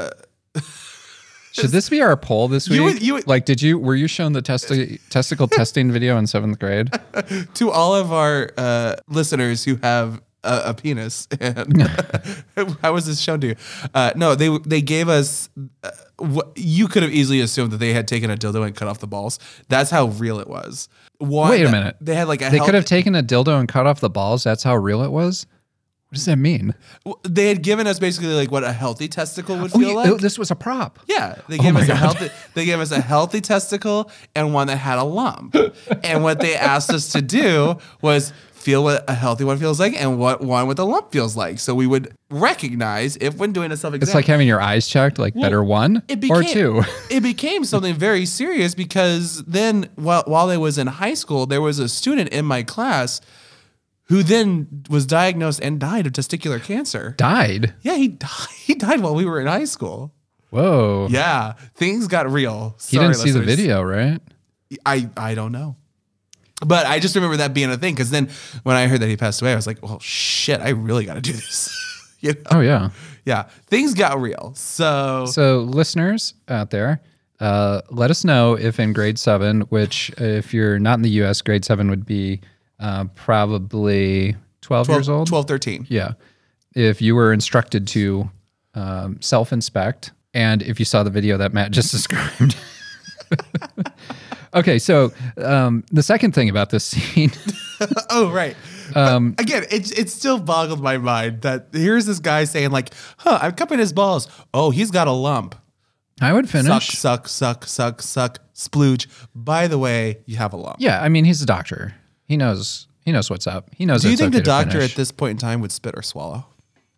[SPEAKER 3] Should this be our poll this week? Were you shown the testicle testing video in 7th grade?
[SPEAKER 4] To all of our listeners who have a penis, and how was this shown to you? No, they gave us. You could have easily assumed that they had taken a dildo and cut off the balls. That's how real it was.
[SPEAKER 3] Wait a minute.
[SPEAKER 4] They had
[SPEAKER 3] they could have taken a dildo and cut off the balls. That's how real it was. What does that mean?
[SPEAKER 4] They had given us basically like what a healthy testicle would feel like.
[SPEAKER 3] This was a prop.
[SPEAKER 4] Yeah, they gave us a healthy. They gave us a healthy testicle and one that had a lump. And what they asked us to do was feel what a healthy one feels like and what one with a lump feels like. So we would recognize if when doing a self-exam.
[SPEAKER 3] It's like having your eyes checked, like better one or two.
[SPEAKER 4] It became something very serious because then while I was in high school, there was a student in my class who then was diagnosed and died of testicular cancer.
[SPEAKER 3] Died?
[SPEAKER 4] Yeah, he died. He died while we were in high school.
[SPEAKER 3] Whoa.
[SPEAKER 4] Yeah, things got real.
[SPEAKER 3] He didn't see the video, right?
[SPEAKER 4] I don't know. But I just remember that being a thing because then when I heard that he passed away, I was like, well, shit, I really got to do this. You know?
[SPEAKER 3] Oh, yeah.
[SPEAKER 4] Yeah. Things got real. So
[SPEAKER 3] listeners out there, Let us know if in grade 7, which if you're not in the U.S., grade 7 would be probably 12 years old.
[SPEAKER 4] 12, 13.
[SPEAKER 3] Yeah. If you were instructed to self-inspect, and if you saw the video that Matt just described. Okay, so the second thing about this scene.
[SPEAKER 4] Oh, right. Again, it still boggled my mind that here's this guy saying like, I'm cupping his balls. Oh, he's got a lump.
[SPEAKER 3] I would finish.
[SPEAKER 4] Suck, splooge. By the way, you have a lump.
[SPEAKER 3] Yeah, I mean, he's a doctor. He knows what's up. He knows.
[SPEAKER 4] Do you
[SPEAKER 3] it's
[SPEAKER 4] think
[SPEAKER 3] okay
[SPEAKER 4] the doctor
[SPEAKER 3] to finish.
[SPEAKER 4] at this point in time would spit or swallow?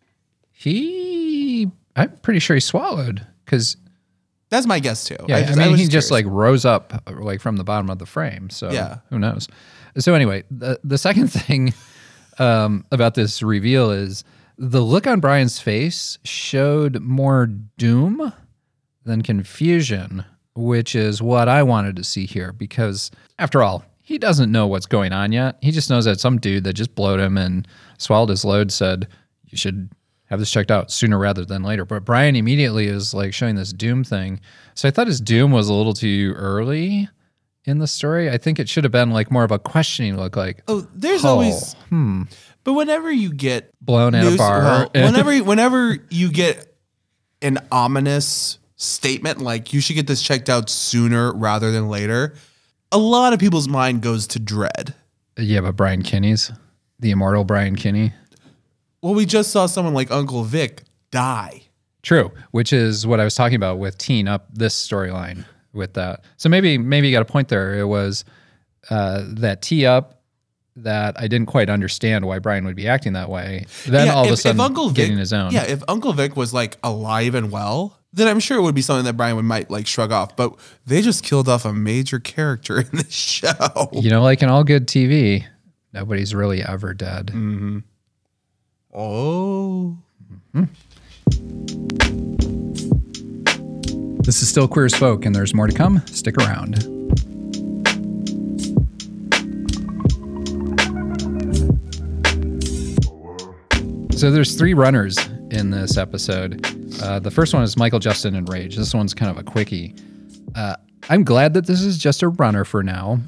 [SPEAKER 3] I'm pretty sure he swallowed because.
[SPEAKER 4] That's my guess too.
[SPEAKER 3] Yeah, he just like rose up like from the bottom of the frame. So
[SPEAKER 4] yeah,
[SPEAKER 3] who knows? So anyway, the second thing about this reveal is the look on Brian's face showed more doom than confusion, which is what I wanted to see here. Because after all, he doesn't know what's going on yet. He just knows that some dude that just blowed him and swallowed his load said, you should have this checked out sooner rather than later. But Brian immediately is like showing this doom thing. So I thought his doom was a little too early in the story. I think it should have been like more of a questioning look, like,
[SPEAKER 4] there's always, but whenever you get
[SPEAKER 3] blown at a bar,
[SPEAKER 4] whenever you get an ominous statement like you should get this checked out sooner rather than later, a lot of people's mind goes to dread.
[SPEAKER 3] Yeah, but Brian Kinney's, the immortal Brian Kinney.
[SPEAKER 4] Well, we just saw someone like Uncle Vic die.
[SPEAKER 3] True, which is what I was talking about with teeing up this storyline with that. So maybe you got a point there. It was that tee up that I didn't quite understand why Brian would be acting that way. Then all of a sudden getting his own.
[SPEAKER 4] Yeah, if Uncle Vic was like alive and well, then I'm sure it would be something that Brian might like shrug off. But they just killed off a major character in the show.
[SPEAKER 3] You know, like in all good TV, nobody's really ever dead.
[SPEAKER 4] Mm-hmm. Oh.
[SPEAKER 3] Mm-hmm. This is still Queer as Folk, and there's more to come. Stick around. So there's 3 runners in this episode. The first one is Michael, Justin, and Rage. This one's kind of a quickie. I'm glad that this is just a runner for now.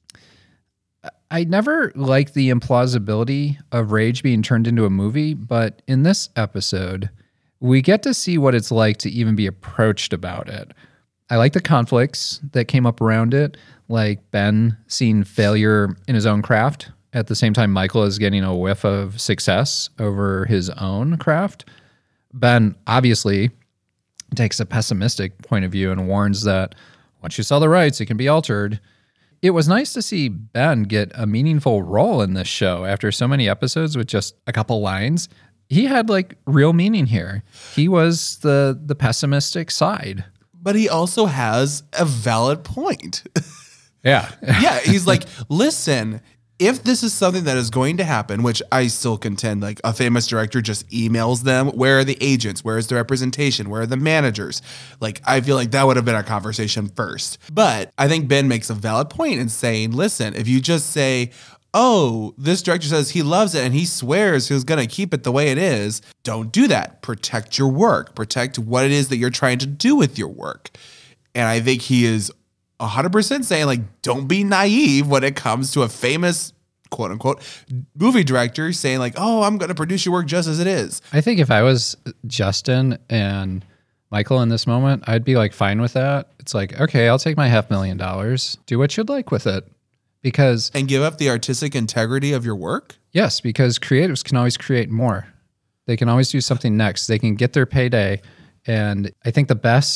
[SPEAKER 3] I never liked the implausibility of Rage being turned into a movie, but in this episode, we get to see what it's like to even be approached about it. I like the conflicts that came up around it, like Ben seeing failure in his own craft. At the same time, Michael is getting a whiff of success over his own craft. Ben obviously takes a pessimistic point of view and warns that once you sell the rights, it can be altered. It was nice to see Ben get a meaningful role in this show after so many episodes with just a couple lines. He had like real meaning here. He was the pessimistic side.
[SPEAKER 4] But he also has a valid point.
[SPEAKER 3] Yeah.
[SPEAKER 4] Yeah, he's like, listen, if this is something that is going to happen, which I still contend, like a famous director just emails them, where are the agents? Where is the representation? Where are the managers? Like, I feel like that would have been a conversation first. But I think Ben makes a valid point in saying, listen, if you just say, oh, this director says he loves it and he swears he's going to keep it the way it is, don't do that. Protect your work. Protect what it is that you're trying to do with your work. And I think he is 100% saying, like, don't be naive when it comes to a famous, quote unquote, movie director saying, like, oh, I'm going to produce your work just as it is.
[SPEAKER 3] I think if I was Justin and Michael in this moment, I'd be like fine with that. It's like, okay, I'll take my $500,000. Do what you'd like with it.
[SPEAKER 4] And give up the artistic integrity of your work?
[SPEAKER 3] Yes, because creatives can always create more. They can always do something next. They can get their payday. And I think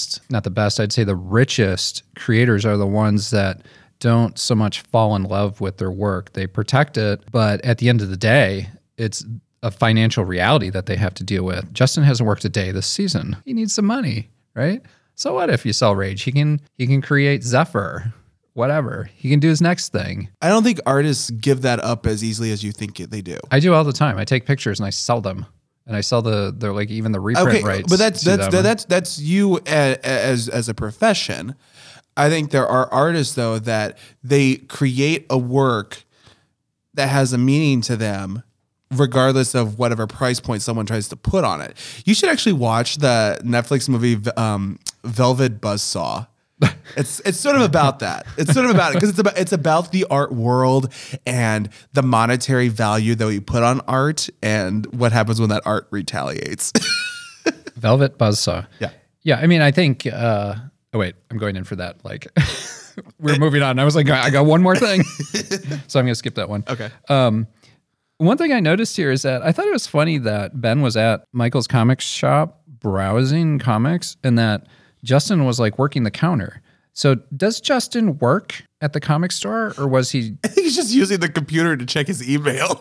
[SPEAKER 3] I'd say the richest creators are the ones that don't so much fall in love with their work. They protect it, but at the end of the day, it's a financial reality that they have to deal with. Justin hasn't worked a day this season. He needs some money, right? So what if you sell Rage? He can create Zephyr, whatever. He can do his next thing.
[SPEAKER 4] I don't think artists give that up as easily as you think they do.
[SPEAKER 3] I do all the time. I take pictures and I sell them. And I sell the like even the reprint rights.
[SPEAKER 4] But that's you as a profession. I think there are artists though that they create a work that has a meaning to them, regardless of whatever price point someone tries to put on it. You should actually watch the Netflix movie Velvet Buzzsaw. It's sort of about that. It's sort of about it because it's about the art world and the monetary value that we put on art and what happens when that art retaliates.
[SPEAKER 3] Velvet Buzzsaw.
[SPEAKER 4] Yeah.
[SPEAKER 3] Yeah, I mean, I think, oh wait, I'm going in for that. Like, we're moving on. I was like, I got one more thing. So I'm going to skip that one.
[SPEAKER 4] Okay.
[SPEAKER 3] One thing I noticed here is that I thought it was funny that Ben was at Michael's comic shop browsing comics and that Justin was like working the counter. So does Justin work at the comic store or was he?
[SPEAKER 4] I think he's just using the computer to check his email.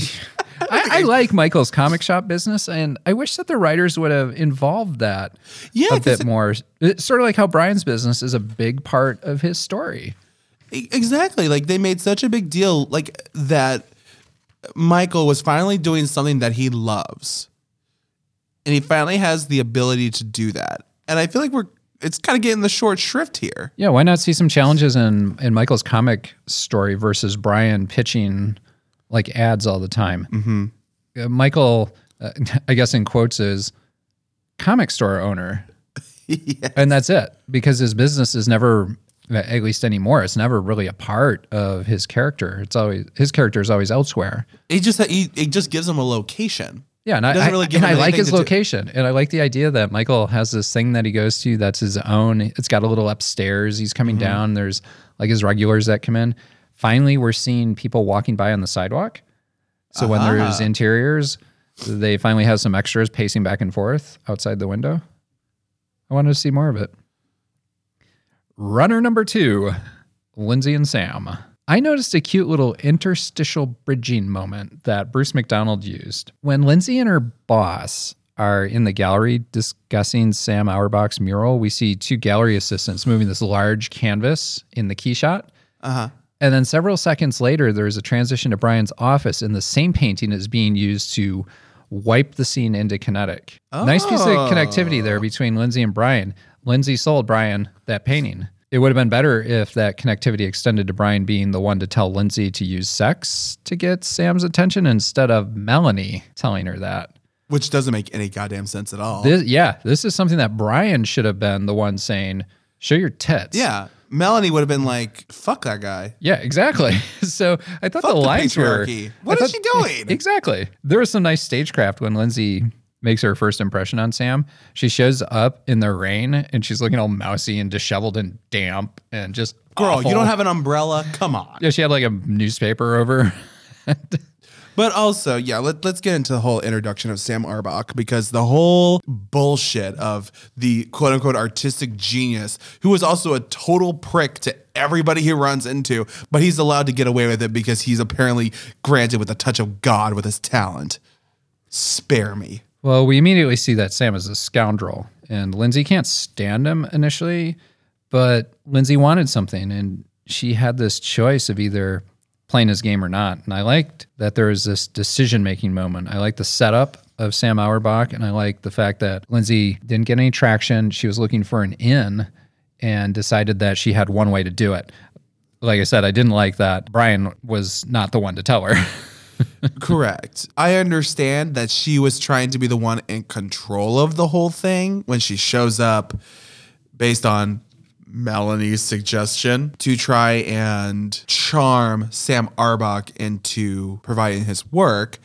[SPEAKER 3] I like Michael's comic shop business, and I wish that the writers would have involved that a bit more. It's sort of like how Brian's business is a big part of his story.
[SPEAKER 4] Exactly. Like they made such a big deal like that Michael was finally doing something that he loves. And he finally has the ability to do that. And I feel like it's kind of getting the short shrift here.
[SPEAKER 3] Yeah, why not see some challenges in Michael's comic story versus Brian pitching like ads all the time?
[SPEAKER 4] Mm-hmm.
[SPEAKER 3] Michael, I guess in quotes, is comic store owner.
[SPEAKER 4] Yes.
[SPEAKER 3] And that's it, because his business is never, at least anymore, it's never really a part of his character. It's always, his character is always elsewhere.
[SPEAKER 4] It just gives him a location.
[SPEAKER 3] Yeah, and I like his location. And I like the idea that Michael has this thing that he goes to that's his own. It's got a little upstairs. He's coming down. There's like his regulars that come in. Finally, we're seeing people walking by on the sidewalk. So when there's interiors, they finally have some extras pacing back and forth outside the window. I wanted to see more of it. Runner number 2, Lindsay and Sam. I noticed a cute little interstitial bridging moment that Bruce McDonald used. When Lindsay and her boss are in the gallery discussing Sam Auerbach's mural, we see 2 gallery assistants moving this large canvas in the key shot.
[SPEAKER 4] Uh-huh.
[SPEAKER 3] And then several seconds later, there's a transition to Brian's office, and the same painting is being used to wipe the scene into kinetic.
[SPEAKER 4] Oh.
[SPEAKER 3] Nice piece of connectivity there between Lindsay and Brian. Lindsay sold Brian that painting. It would have been better if that connectivity extended to Brian being the one to tell Lindsay to use sex to get Sam's attention instead of Melanie telling her that.
[SPEAKER 4] Which doesn't make any goddamn sense at all.
[SPEAKER 3] This is something that Brian should have been the one saying, show your tits.
[SPEAKER 4] Yeah. Melanie would have been like, fuck that guy.
[SPEAKER 3] Yeah, exactly. So I thought
[SPEAKER 4] Fuck
[SPEAKER 3] the lines were...
[SPEAKER 4] What is she doing?
[SPEAKER 3] Exactly. There was some nice stagecraft when Lindsay makes her first impression on Sam. She shows up in the rain and she's looking all mousy and disheveled and damp and just
[SPEAKER 4] Girl,
[SPEAKER 3] awful.
[SPEAKER 4] you don't have an umbrella? Come on.
[SPEAKER 3] Yeah, she had like a newspaper over.
[SPEAKER 4] But also, yeah, let's get into the whole introduction of Sam Auerbach, because the whole bullshit of the quote-unquote artistic genius, who is also a total prick to everybody he runs into, but he's allowed to get away with it because he's apparently granted with a touch of God with his talent. Spare me.
[SPEAKER 3] Well, we immediately see that Sam is a scoundrel, and Lindsay can't stand him initially, but Lindsay wanted something, and she had this choice of either playing his game or not. And I liked that there was this decision-making moment. I like the setup of Sam Auerbach, and I like the fact that Lindsay didn't get any traction. She was looking for an in and decided that she had one way to do it. Like I said, I didn't like that Brian was not the one to tell her.
[SPEAKER 4] Correct. I understand that she was trying to be the one in control of the whole thing when she shows up based on Melanie's suggestion to try and charm Sam Auerbach into providing his work.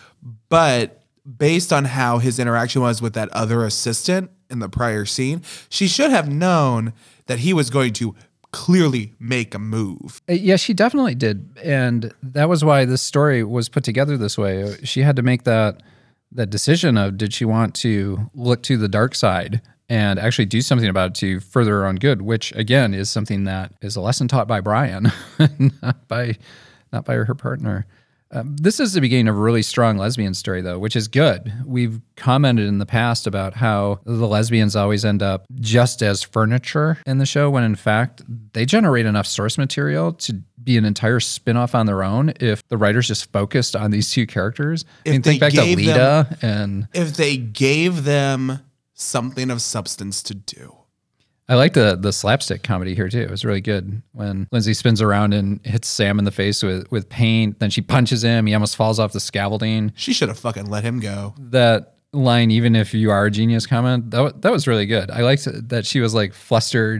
[SPEAKER 4] But based on how his interaction was with that other assistant in the prior scene, she should have known that he was going to clearly make a move.
[SPEAKER 3] Yeah, she definitely did. And that was why this story was put together this way. She had to make that decision of, did she want to look to the dark side and actually do something about it to further her own good, which again is something that is a lesson taught by Brian, not by her partner. This is the beginning of a really strong lesbian story, though, which is good. We've commented in the past about how the lesbians always end up just as furniture in the show, when in fact they generate enough source material to be an entire spin-off on their own if the writers just focused on these 2 characters. Think back to Lita and...
[SPEAKER 4] If they gave them something of substance to do.
[SPEAKER 3] I like the slapstick comedy here too. It was really good when Lindsay spins around and hits Sam in the face with paint. Then she punches him. He almost falls off the scaffolding.
[SPEAKER 4] She should have fucking let him go.
[SPEAKER 3] That line, even if you are a genius comment, that was really good. I liked that she was like flustered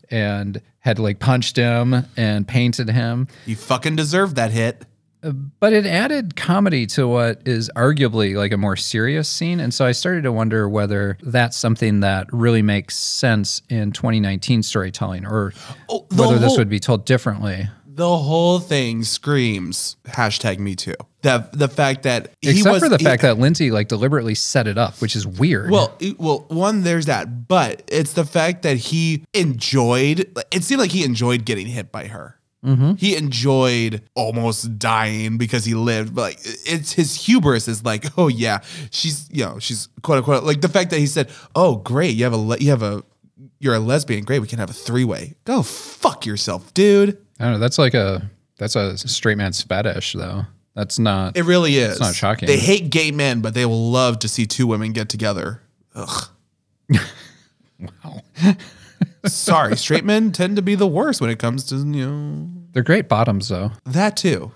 [SPEAKER 3] and had like punched him and painted him.
[SPEAKER 4] You fucking deserved that hit.
[SPEAKER 3] But it added comedy to what is arguably like a more serious scene. And so I started to wonder whether that's something that really makes sense in 2019 storytelling, or whether this would be told differently.
[SPEAKER 4] The whole thing screams #me too. The fact that
[SPEAKER 3] except for the fact that Lindsay like deliberately set it up, which is weird.
[SPEAKER 4] Well, one, there's that, but it's the fact that he enjoyed. It seemed like he enjoyed getting hit by her.
[SPEAKER 3] Mm-hmm.
[SPEAKER 4] He enjoyed almost dying because he lived, but like it's his hubris is like, oh yeah, she's quote unquote like the fact that he said, oh great, you're a lesbian, great, we can have a 3-way. Go fuck yourself, dude.
[SPEAKER 3] I don't know. That's a straight man's fetish though. That's not.
[SPEAKER 4] It really is.
[SPEAKER 3] It's not shocking.
[SPEAKER 4] They hate gay men, but they will love to see two women get together. Ugh.
[SPEAKER 3] Wow.
[SPEAKER 4] Sorry, straight men tend to be the worst when it comes to,
[SPEAKER 3] They're great bottoms, though.
[SPEAKER 4] That too.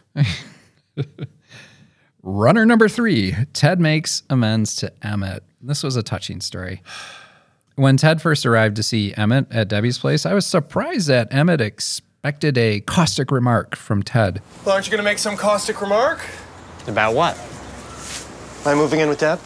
[SPEAKER 3] Runner number 3, Ted makes amends to Emmett. This was a touching story. When Ted first arrived to see Emmett at Debbie's place, I was surprised that Emmett expected a caustic remark from Ted.
[SPEAKER 9] Well, aren't you going to make some caustic remark?
[SPEAKER 10] About what?
[SPEAKER 9] Am I moving in with Deb?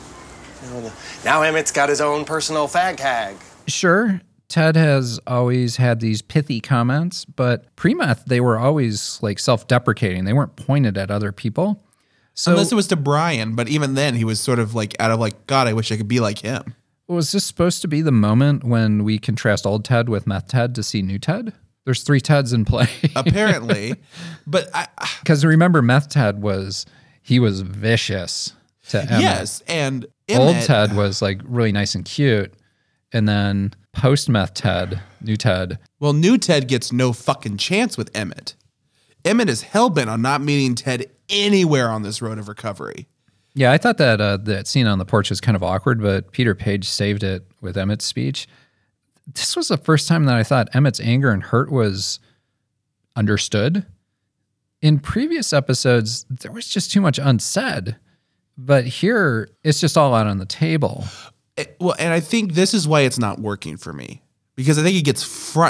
[SPEAKER 9] Now Emmett's got his own personal fag hag.
[SPEAKER 3] Sure, Ted has always had these pithy comments, but pre-meth, they were always like self-deprecating. They weren't pointed at other people. So,
[SPEAKER 4] unless it was to Brian, but even then he was sort of like out of like, God, I wish I could be like him.
[SPEAKER 3] Was this supposed to be the moment when we contrast old Ted with meth Ted to see new Ted? There's 3 Teds in play.
[SPEAKER 4] Apparently. But
[SPEAKER 3] because remember, meth Ted was vicious to Emmett.
[SPEAKER 4] Yes, and
[SPEAKER 3] old Ted was like really nice and cute. And then post-meth Ted, new Ted.
[SPEAKER 4] Well, new Ted gets no fucking chance with Emmett. Emmett is hellbent on not meeting Ted anywhere on this road of recovery.
[SPEAKER 3] Yeah, I thought that that scene on the porch was kind of awkward, but Peter Page saved it with Emmett's speech. This was the first time that I thought Emmett's anger and hurt was understood. In previous episodes, there was just too much unsaid. But here, it's just all out on the table.
[SPEAKER 4] Well, and I think this is why it's not working for me, because I think it gets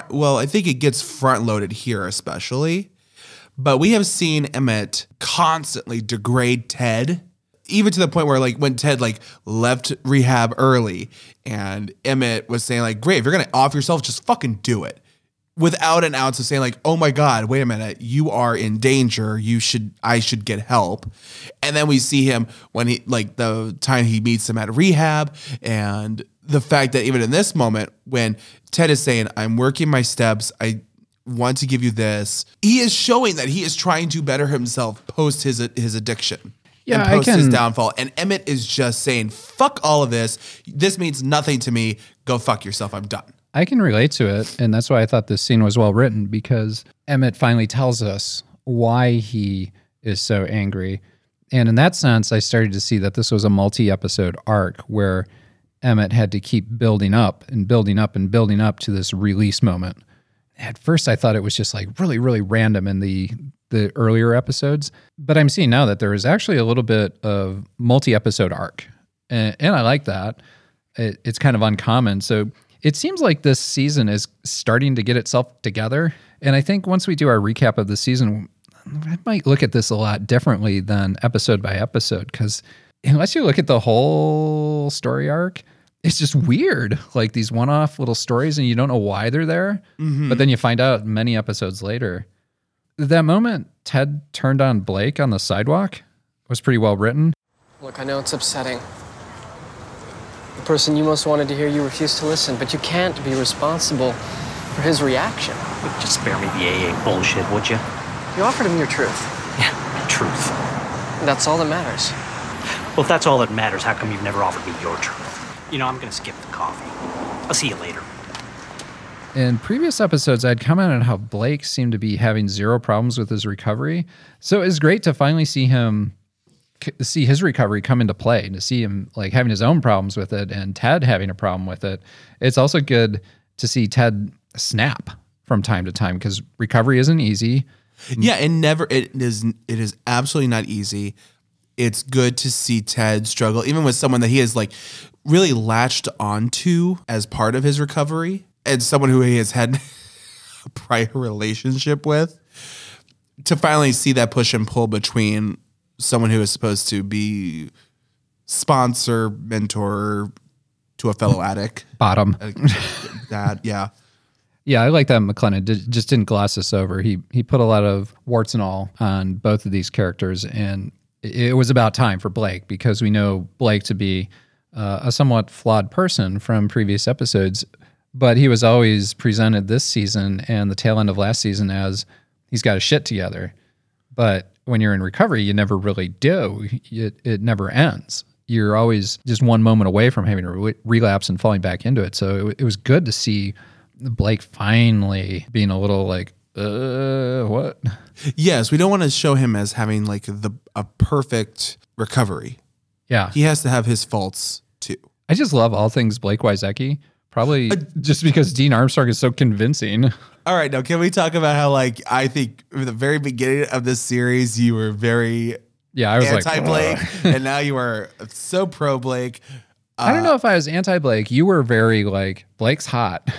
[SPEAKER 4] front loaded here, especially. But we have seen Emmett constantly degrade Ted, even to the point where like when Ted like left rehab early and Emmett was saying like, great, if you're going to off yourself, just fucking do it. Without an ounce of saying like, oh my God, wait a minute, you are in danger. I should get help. And then we see him when he, like the time he meets him at rehab, and the fact that even in this moment when Ted is saying, I'm working my steps, I want to give you this, he is showing that he is trying to better himself post his addiction.
[SPEAKER 3] Yeah,
[SPEAKER 4] and post his downfall. And Emmett is just saying, fuck all of this. This means nothing to me. Go fuck yourself. I'm done.
[SPEAKER 3] I can relate to it, and that's why I thought this scene was well written, because Emmett finally tells us why he is so angry. And in that sense, I started to see that this was a multi-episode arc where Emmett had to keep building up and building up and building up to this release moment. At first, I thought it was just like really, really random in the earlier episodes, but I'm seeing now that there is actually a little bit of multi-episode arc, and I like that. It's kind of uncommon, so it seems like this season is starting to get itself together. And I think once we do our recap of the season, I might look at this a lot differently than episode by episode, because unless you look at the whole story arc, it's just weird. Like these one-off little stories and you don't know why they're there, but then you find out many episodes later. That moment Ted turned on Blake on the sidewalk was pretty well written.
[SPEAKER 9] Look, I know it's upsetting. The person you most wanted to hear, you refused to listen, but you can't be responsible for his reaction.
[SPEAKER 10] Look, just spare me the AA bullshit, would you?
[SPEAKER 9] You offered him your truth.
[SPEAKER 10] Yeah, truth.
[SPEAKER 9] That's all that matters.
[SPEAKER 10] Well, if that's all that matters, how come you've never offered me your truth? You know, I'm going to skip the coffee. I'll see you later.
[SPEAKER 3] In previous episodes, I'd commented how Blake seemed to be having zero problems with his recovery. So it was great to finally see his recovery come into play, to see him like having his own problems with it and Ted having a problem with it. It's also good to see Ted snap from time to time, because recovery isn't easy.
[SPEAKER 4] Yeah, it is absolutely not easy. It's good to see Ted struggle, even with someone that he has like really latched onto as part of his recovery. and someone who he has had a prior relationship with, to finally see that push and pull between someone who is supposed to be sponsor, mentor to a fellow addict.
[SPEAKER 3] Bottom.
[SPEAKER 4] That, yeah.
[SPEAKER 3] Yeah, I like that McLennan just didn't gloss this over. He put a lot of warts and all on both of these characters, and it was about time for Blake, because we know Blake to be a somewhat flawed person from previous episodes, but he was always presented this season and the tail end of last season as he's got his shit together. But when you're in recovery, you never really do. It never ends. You're always just one moment away from having a relapse and falling back into it. So it was good to see Blake finally being a little like, what?
[SPEAKER 4] Yes, we don't want to show him as having like a perfect recovery.
[SPEAKER 3] Yeah.
[SPEAKER 4] He has to have his faults too.
[SPEAKER 3] I just love all things Blake Wysocki, probably just because Dean Armstrong is so convincing.
[SPEAKER 4] All right, now can we talk about how, like, I think in the very beginning of this series, you were very
[SPEAKER 3] I was
[SPEAKER 4] anti-Blake, and now you are so pro-Blake.
[SPEAKER 3] I don't know if I was anti-Blake. You were very like, Blake's hot.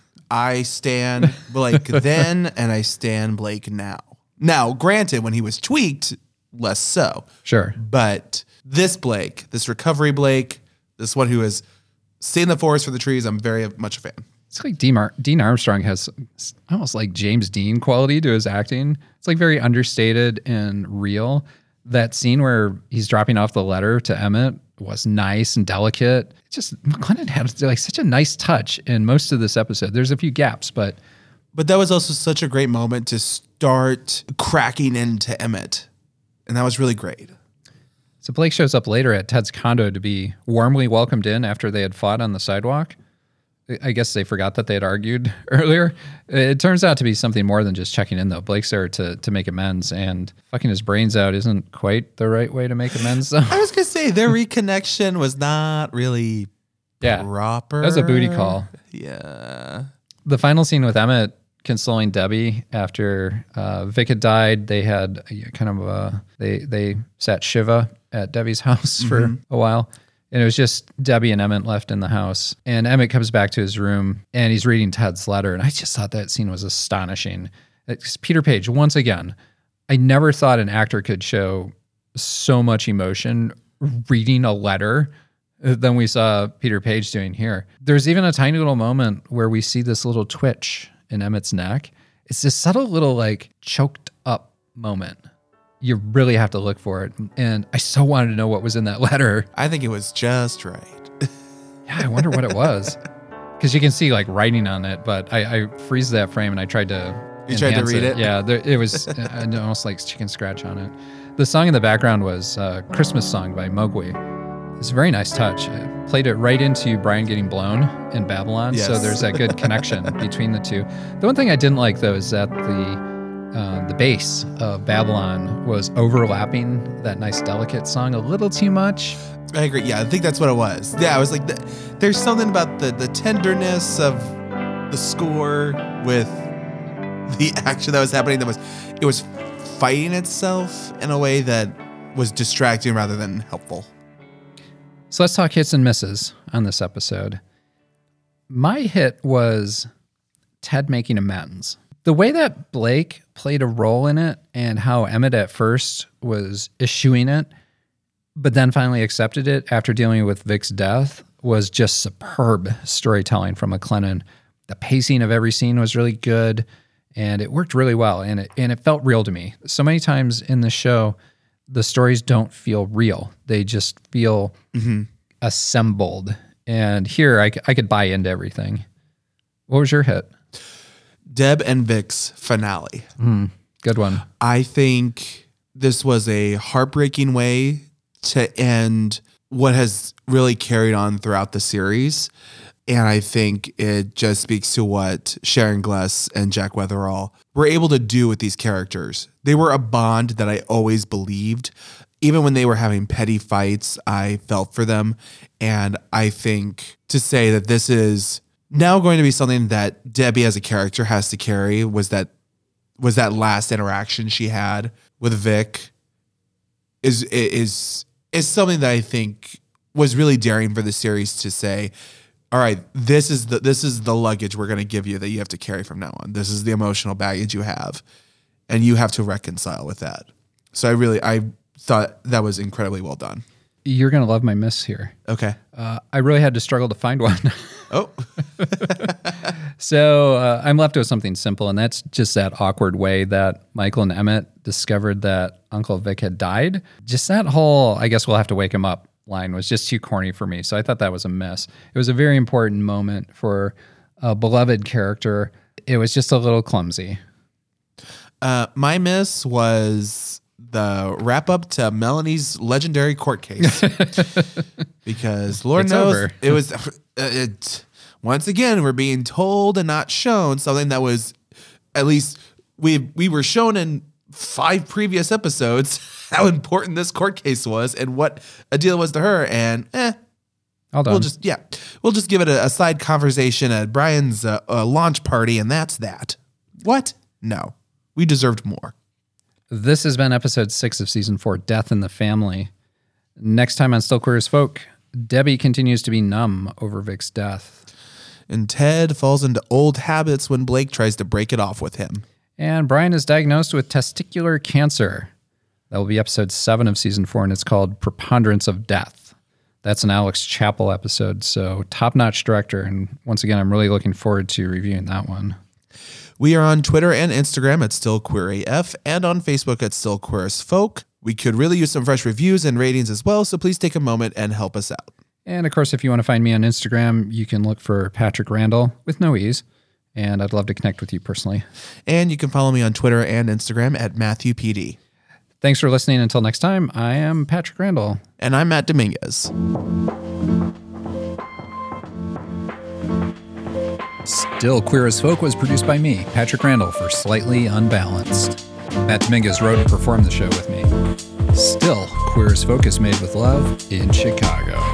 [SPEAKER 4] I stand Blake then, and I stand Blake now. Now, granted, when he was tweaked, less so.
[SPEAKER 3] Sure.
[SPEAKER 4] But this Blake, this recovery Blake, this one who has seen the forest for the trees, I'm very much a fan.
[SPEAKER 3] It's like Dean Armstrong has almost like James Dean quality to his acting. It's like very understated and real. That scene where he's dropping off the letter to Emmett was nice and delicate. Just McLennan had like such a nice touch in most of this episode. There's a few gaps, but
[SPEAKER 4] that was also such a great moment to start cracking into Emmett. And that was really great.
[SPEAKER 3] So Blake shows up later at Ted's condo to be warmly welcomed in after they had fought on the sidewalk. I guess they forgot that they had argued earlier. It turns out to be something more than just checking in, though. Blake's there to make amends, and fucking his brains out isn't quite the right way to make amends, though.
[SPEAKER 4] I was going to say, their reconnection was not really proper.
[SPEAKER 3] That was a booty call.
[SPEAKER 4] Yeah.
[SPEAKER 3] The final scene with Emmett consoling Debbie after Vic had died, they had they sat Shiva at Debbie's house for a while. And it was just Debbie and Emmett left in the house. And Emmett comes back to his room and he's reading Ted's letter. And I just thought that scene was astonishing. It's Peter Page, once again, I never thought an actor could show so much emotion reading a letter than we saw Peter Page doing here. There's even a tiny little moment where we see this little twitch in Emmett's neck. It's this subtle little like choked up moment. You really have to look for it. And I so wanted to know what was in that letter.
[SPEAKER 4] I think it was just right.
[SPEAKER 3] Yeah, I wonder what it was. Because you can see like writing on it, but I freeze that frame and I tried to
[SPEAKER 4] tried to read it?
[SPEAKER 3] Yeah, it was almost like chicken scratch on it. The song in the background was Christmas Song by Mowgli. It's a very nice touch. I played it right into Brian getting blown in Babylon, so there's that good connection between the two. The one thing I didn't like, though, is that the bass of Babylon was overlapping that nice delicate song a little too much.
[SPEAKER 4] I agree. Yeah, I think that's what it was. Yeah, I was like, there's something about the tenderness of the score with the action that was happening. It was fighting itself in a way that was distracting rather than helpful.
[SPEAKER 3] So let's talk hits and misses on this episode. My hit was Ted making amends. The way that Blake played a role in it and how Emmett at first was eschewing it, but then finally accepted it after dealing with Vic's death was just superb storytelling from McLennan. The pacing of every scene was really good and it worked really well and it felt real to me. So many times in the show, the stories don't feel real. They just feel assembled. And here I could buy into everything. What was your hit?
[SPEAKER 4] Deb and Vic's finale.
[SPEAKER 3] Good one.
[SPEAKER 4] I think this was a heartbreaking way to end what has really carried on throughout the series. And I think it just speaks to what Sharon Gless and Jack Weatherall were able to do with these characters. They were a bond that I always believed. Even when they were having petty fights, I felt for them. And I think to say that this is now going to be something that Debbie as a character has to carry was that last interaction she had with Vic is something that I think was really daring for the series to say, all right, this is the luggage we're going to give you that you have to carry from now on. This is the emotional baggage you have, and you have to reconcile with that. So I thought that was incredibly well done.
[SPEAKER 3] You're going to love my miss here.
[SPEAKER 4] Okay.
[SPEAKER 3] I really had to struggle to find one.
[SPEAKER 4] Oh.
[SPEAKER 3] So I'm left with something simple, and that's just that awkward way that Michael and Emmett discovered that Uncle Vic had died. Just that whole, I guess we'll have to wake him up line was just too corny for me. So I thought that was a miss. It was a very important moment for a beloved character. It was just a little clumsy.
[SPEAKER 4] My miss was the wrap up to Melanie's legendary court case. Because Lord
[SPEAKER 3] It's
[SPEAKER 4] knows
[SPEAKER 3] over.
[SPEAKER 4] it was once again, we're being told and not shown something that was, at least we were shown in 5 previous episodes how important this court case was and what a deal was to her. And
[SPEAKER 3] All done.
[SPEAKER 4] we'll just give it a side conversation at Brian's launch party, and that's that. What? No, we deserved more.
[SPEAKER 3] This has been episode 6 of season 4, Death in the Family. Next time on Still Queer as Folk, Debbie continues to be numb over Vic's death.
[SPEAKER 4] And Ted falls into old habits when Blake tries to break it off with him.
[SPEAKER 3] And Brian is diagnosed with testicular cancer. That will be episode 7 of season 4, and it's called Preponderance of Death. That's an Alex Chappell episode, so top-notch director. And once again, I'm really looking forward to reviewing that one.
[SPEAKER 4] We are on Twitter and Instagram at StillQueerAF and on Facebook at Still Queer as Folk. We could really use some fresh reviews and ratings as well, so please take a moment and help us out.
[SPEAKER 3] And of course, if you want to find me on Instagram, you can look for Patrick Randall with no E's. And I'd love to connect with you personally.
[SPEAKER 4] And you can follow me on Twitter and Instagram at MatthewPD.
[SPEAKER 3] Thanks for listening. Until next time, I am Patrick Randall.
[SPEAKER 4] And I'm Matt Dominguez.
[SPEAKER 3] Still Queer as Folk was produced by me, Patrick Randall, for Slightly Unbalanced. Matt Dominguez wrote and performed the show with me. Still Queer as Folk is made with love in Chicago.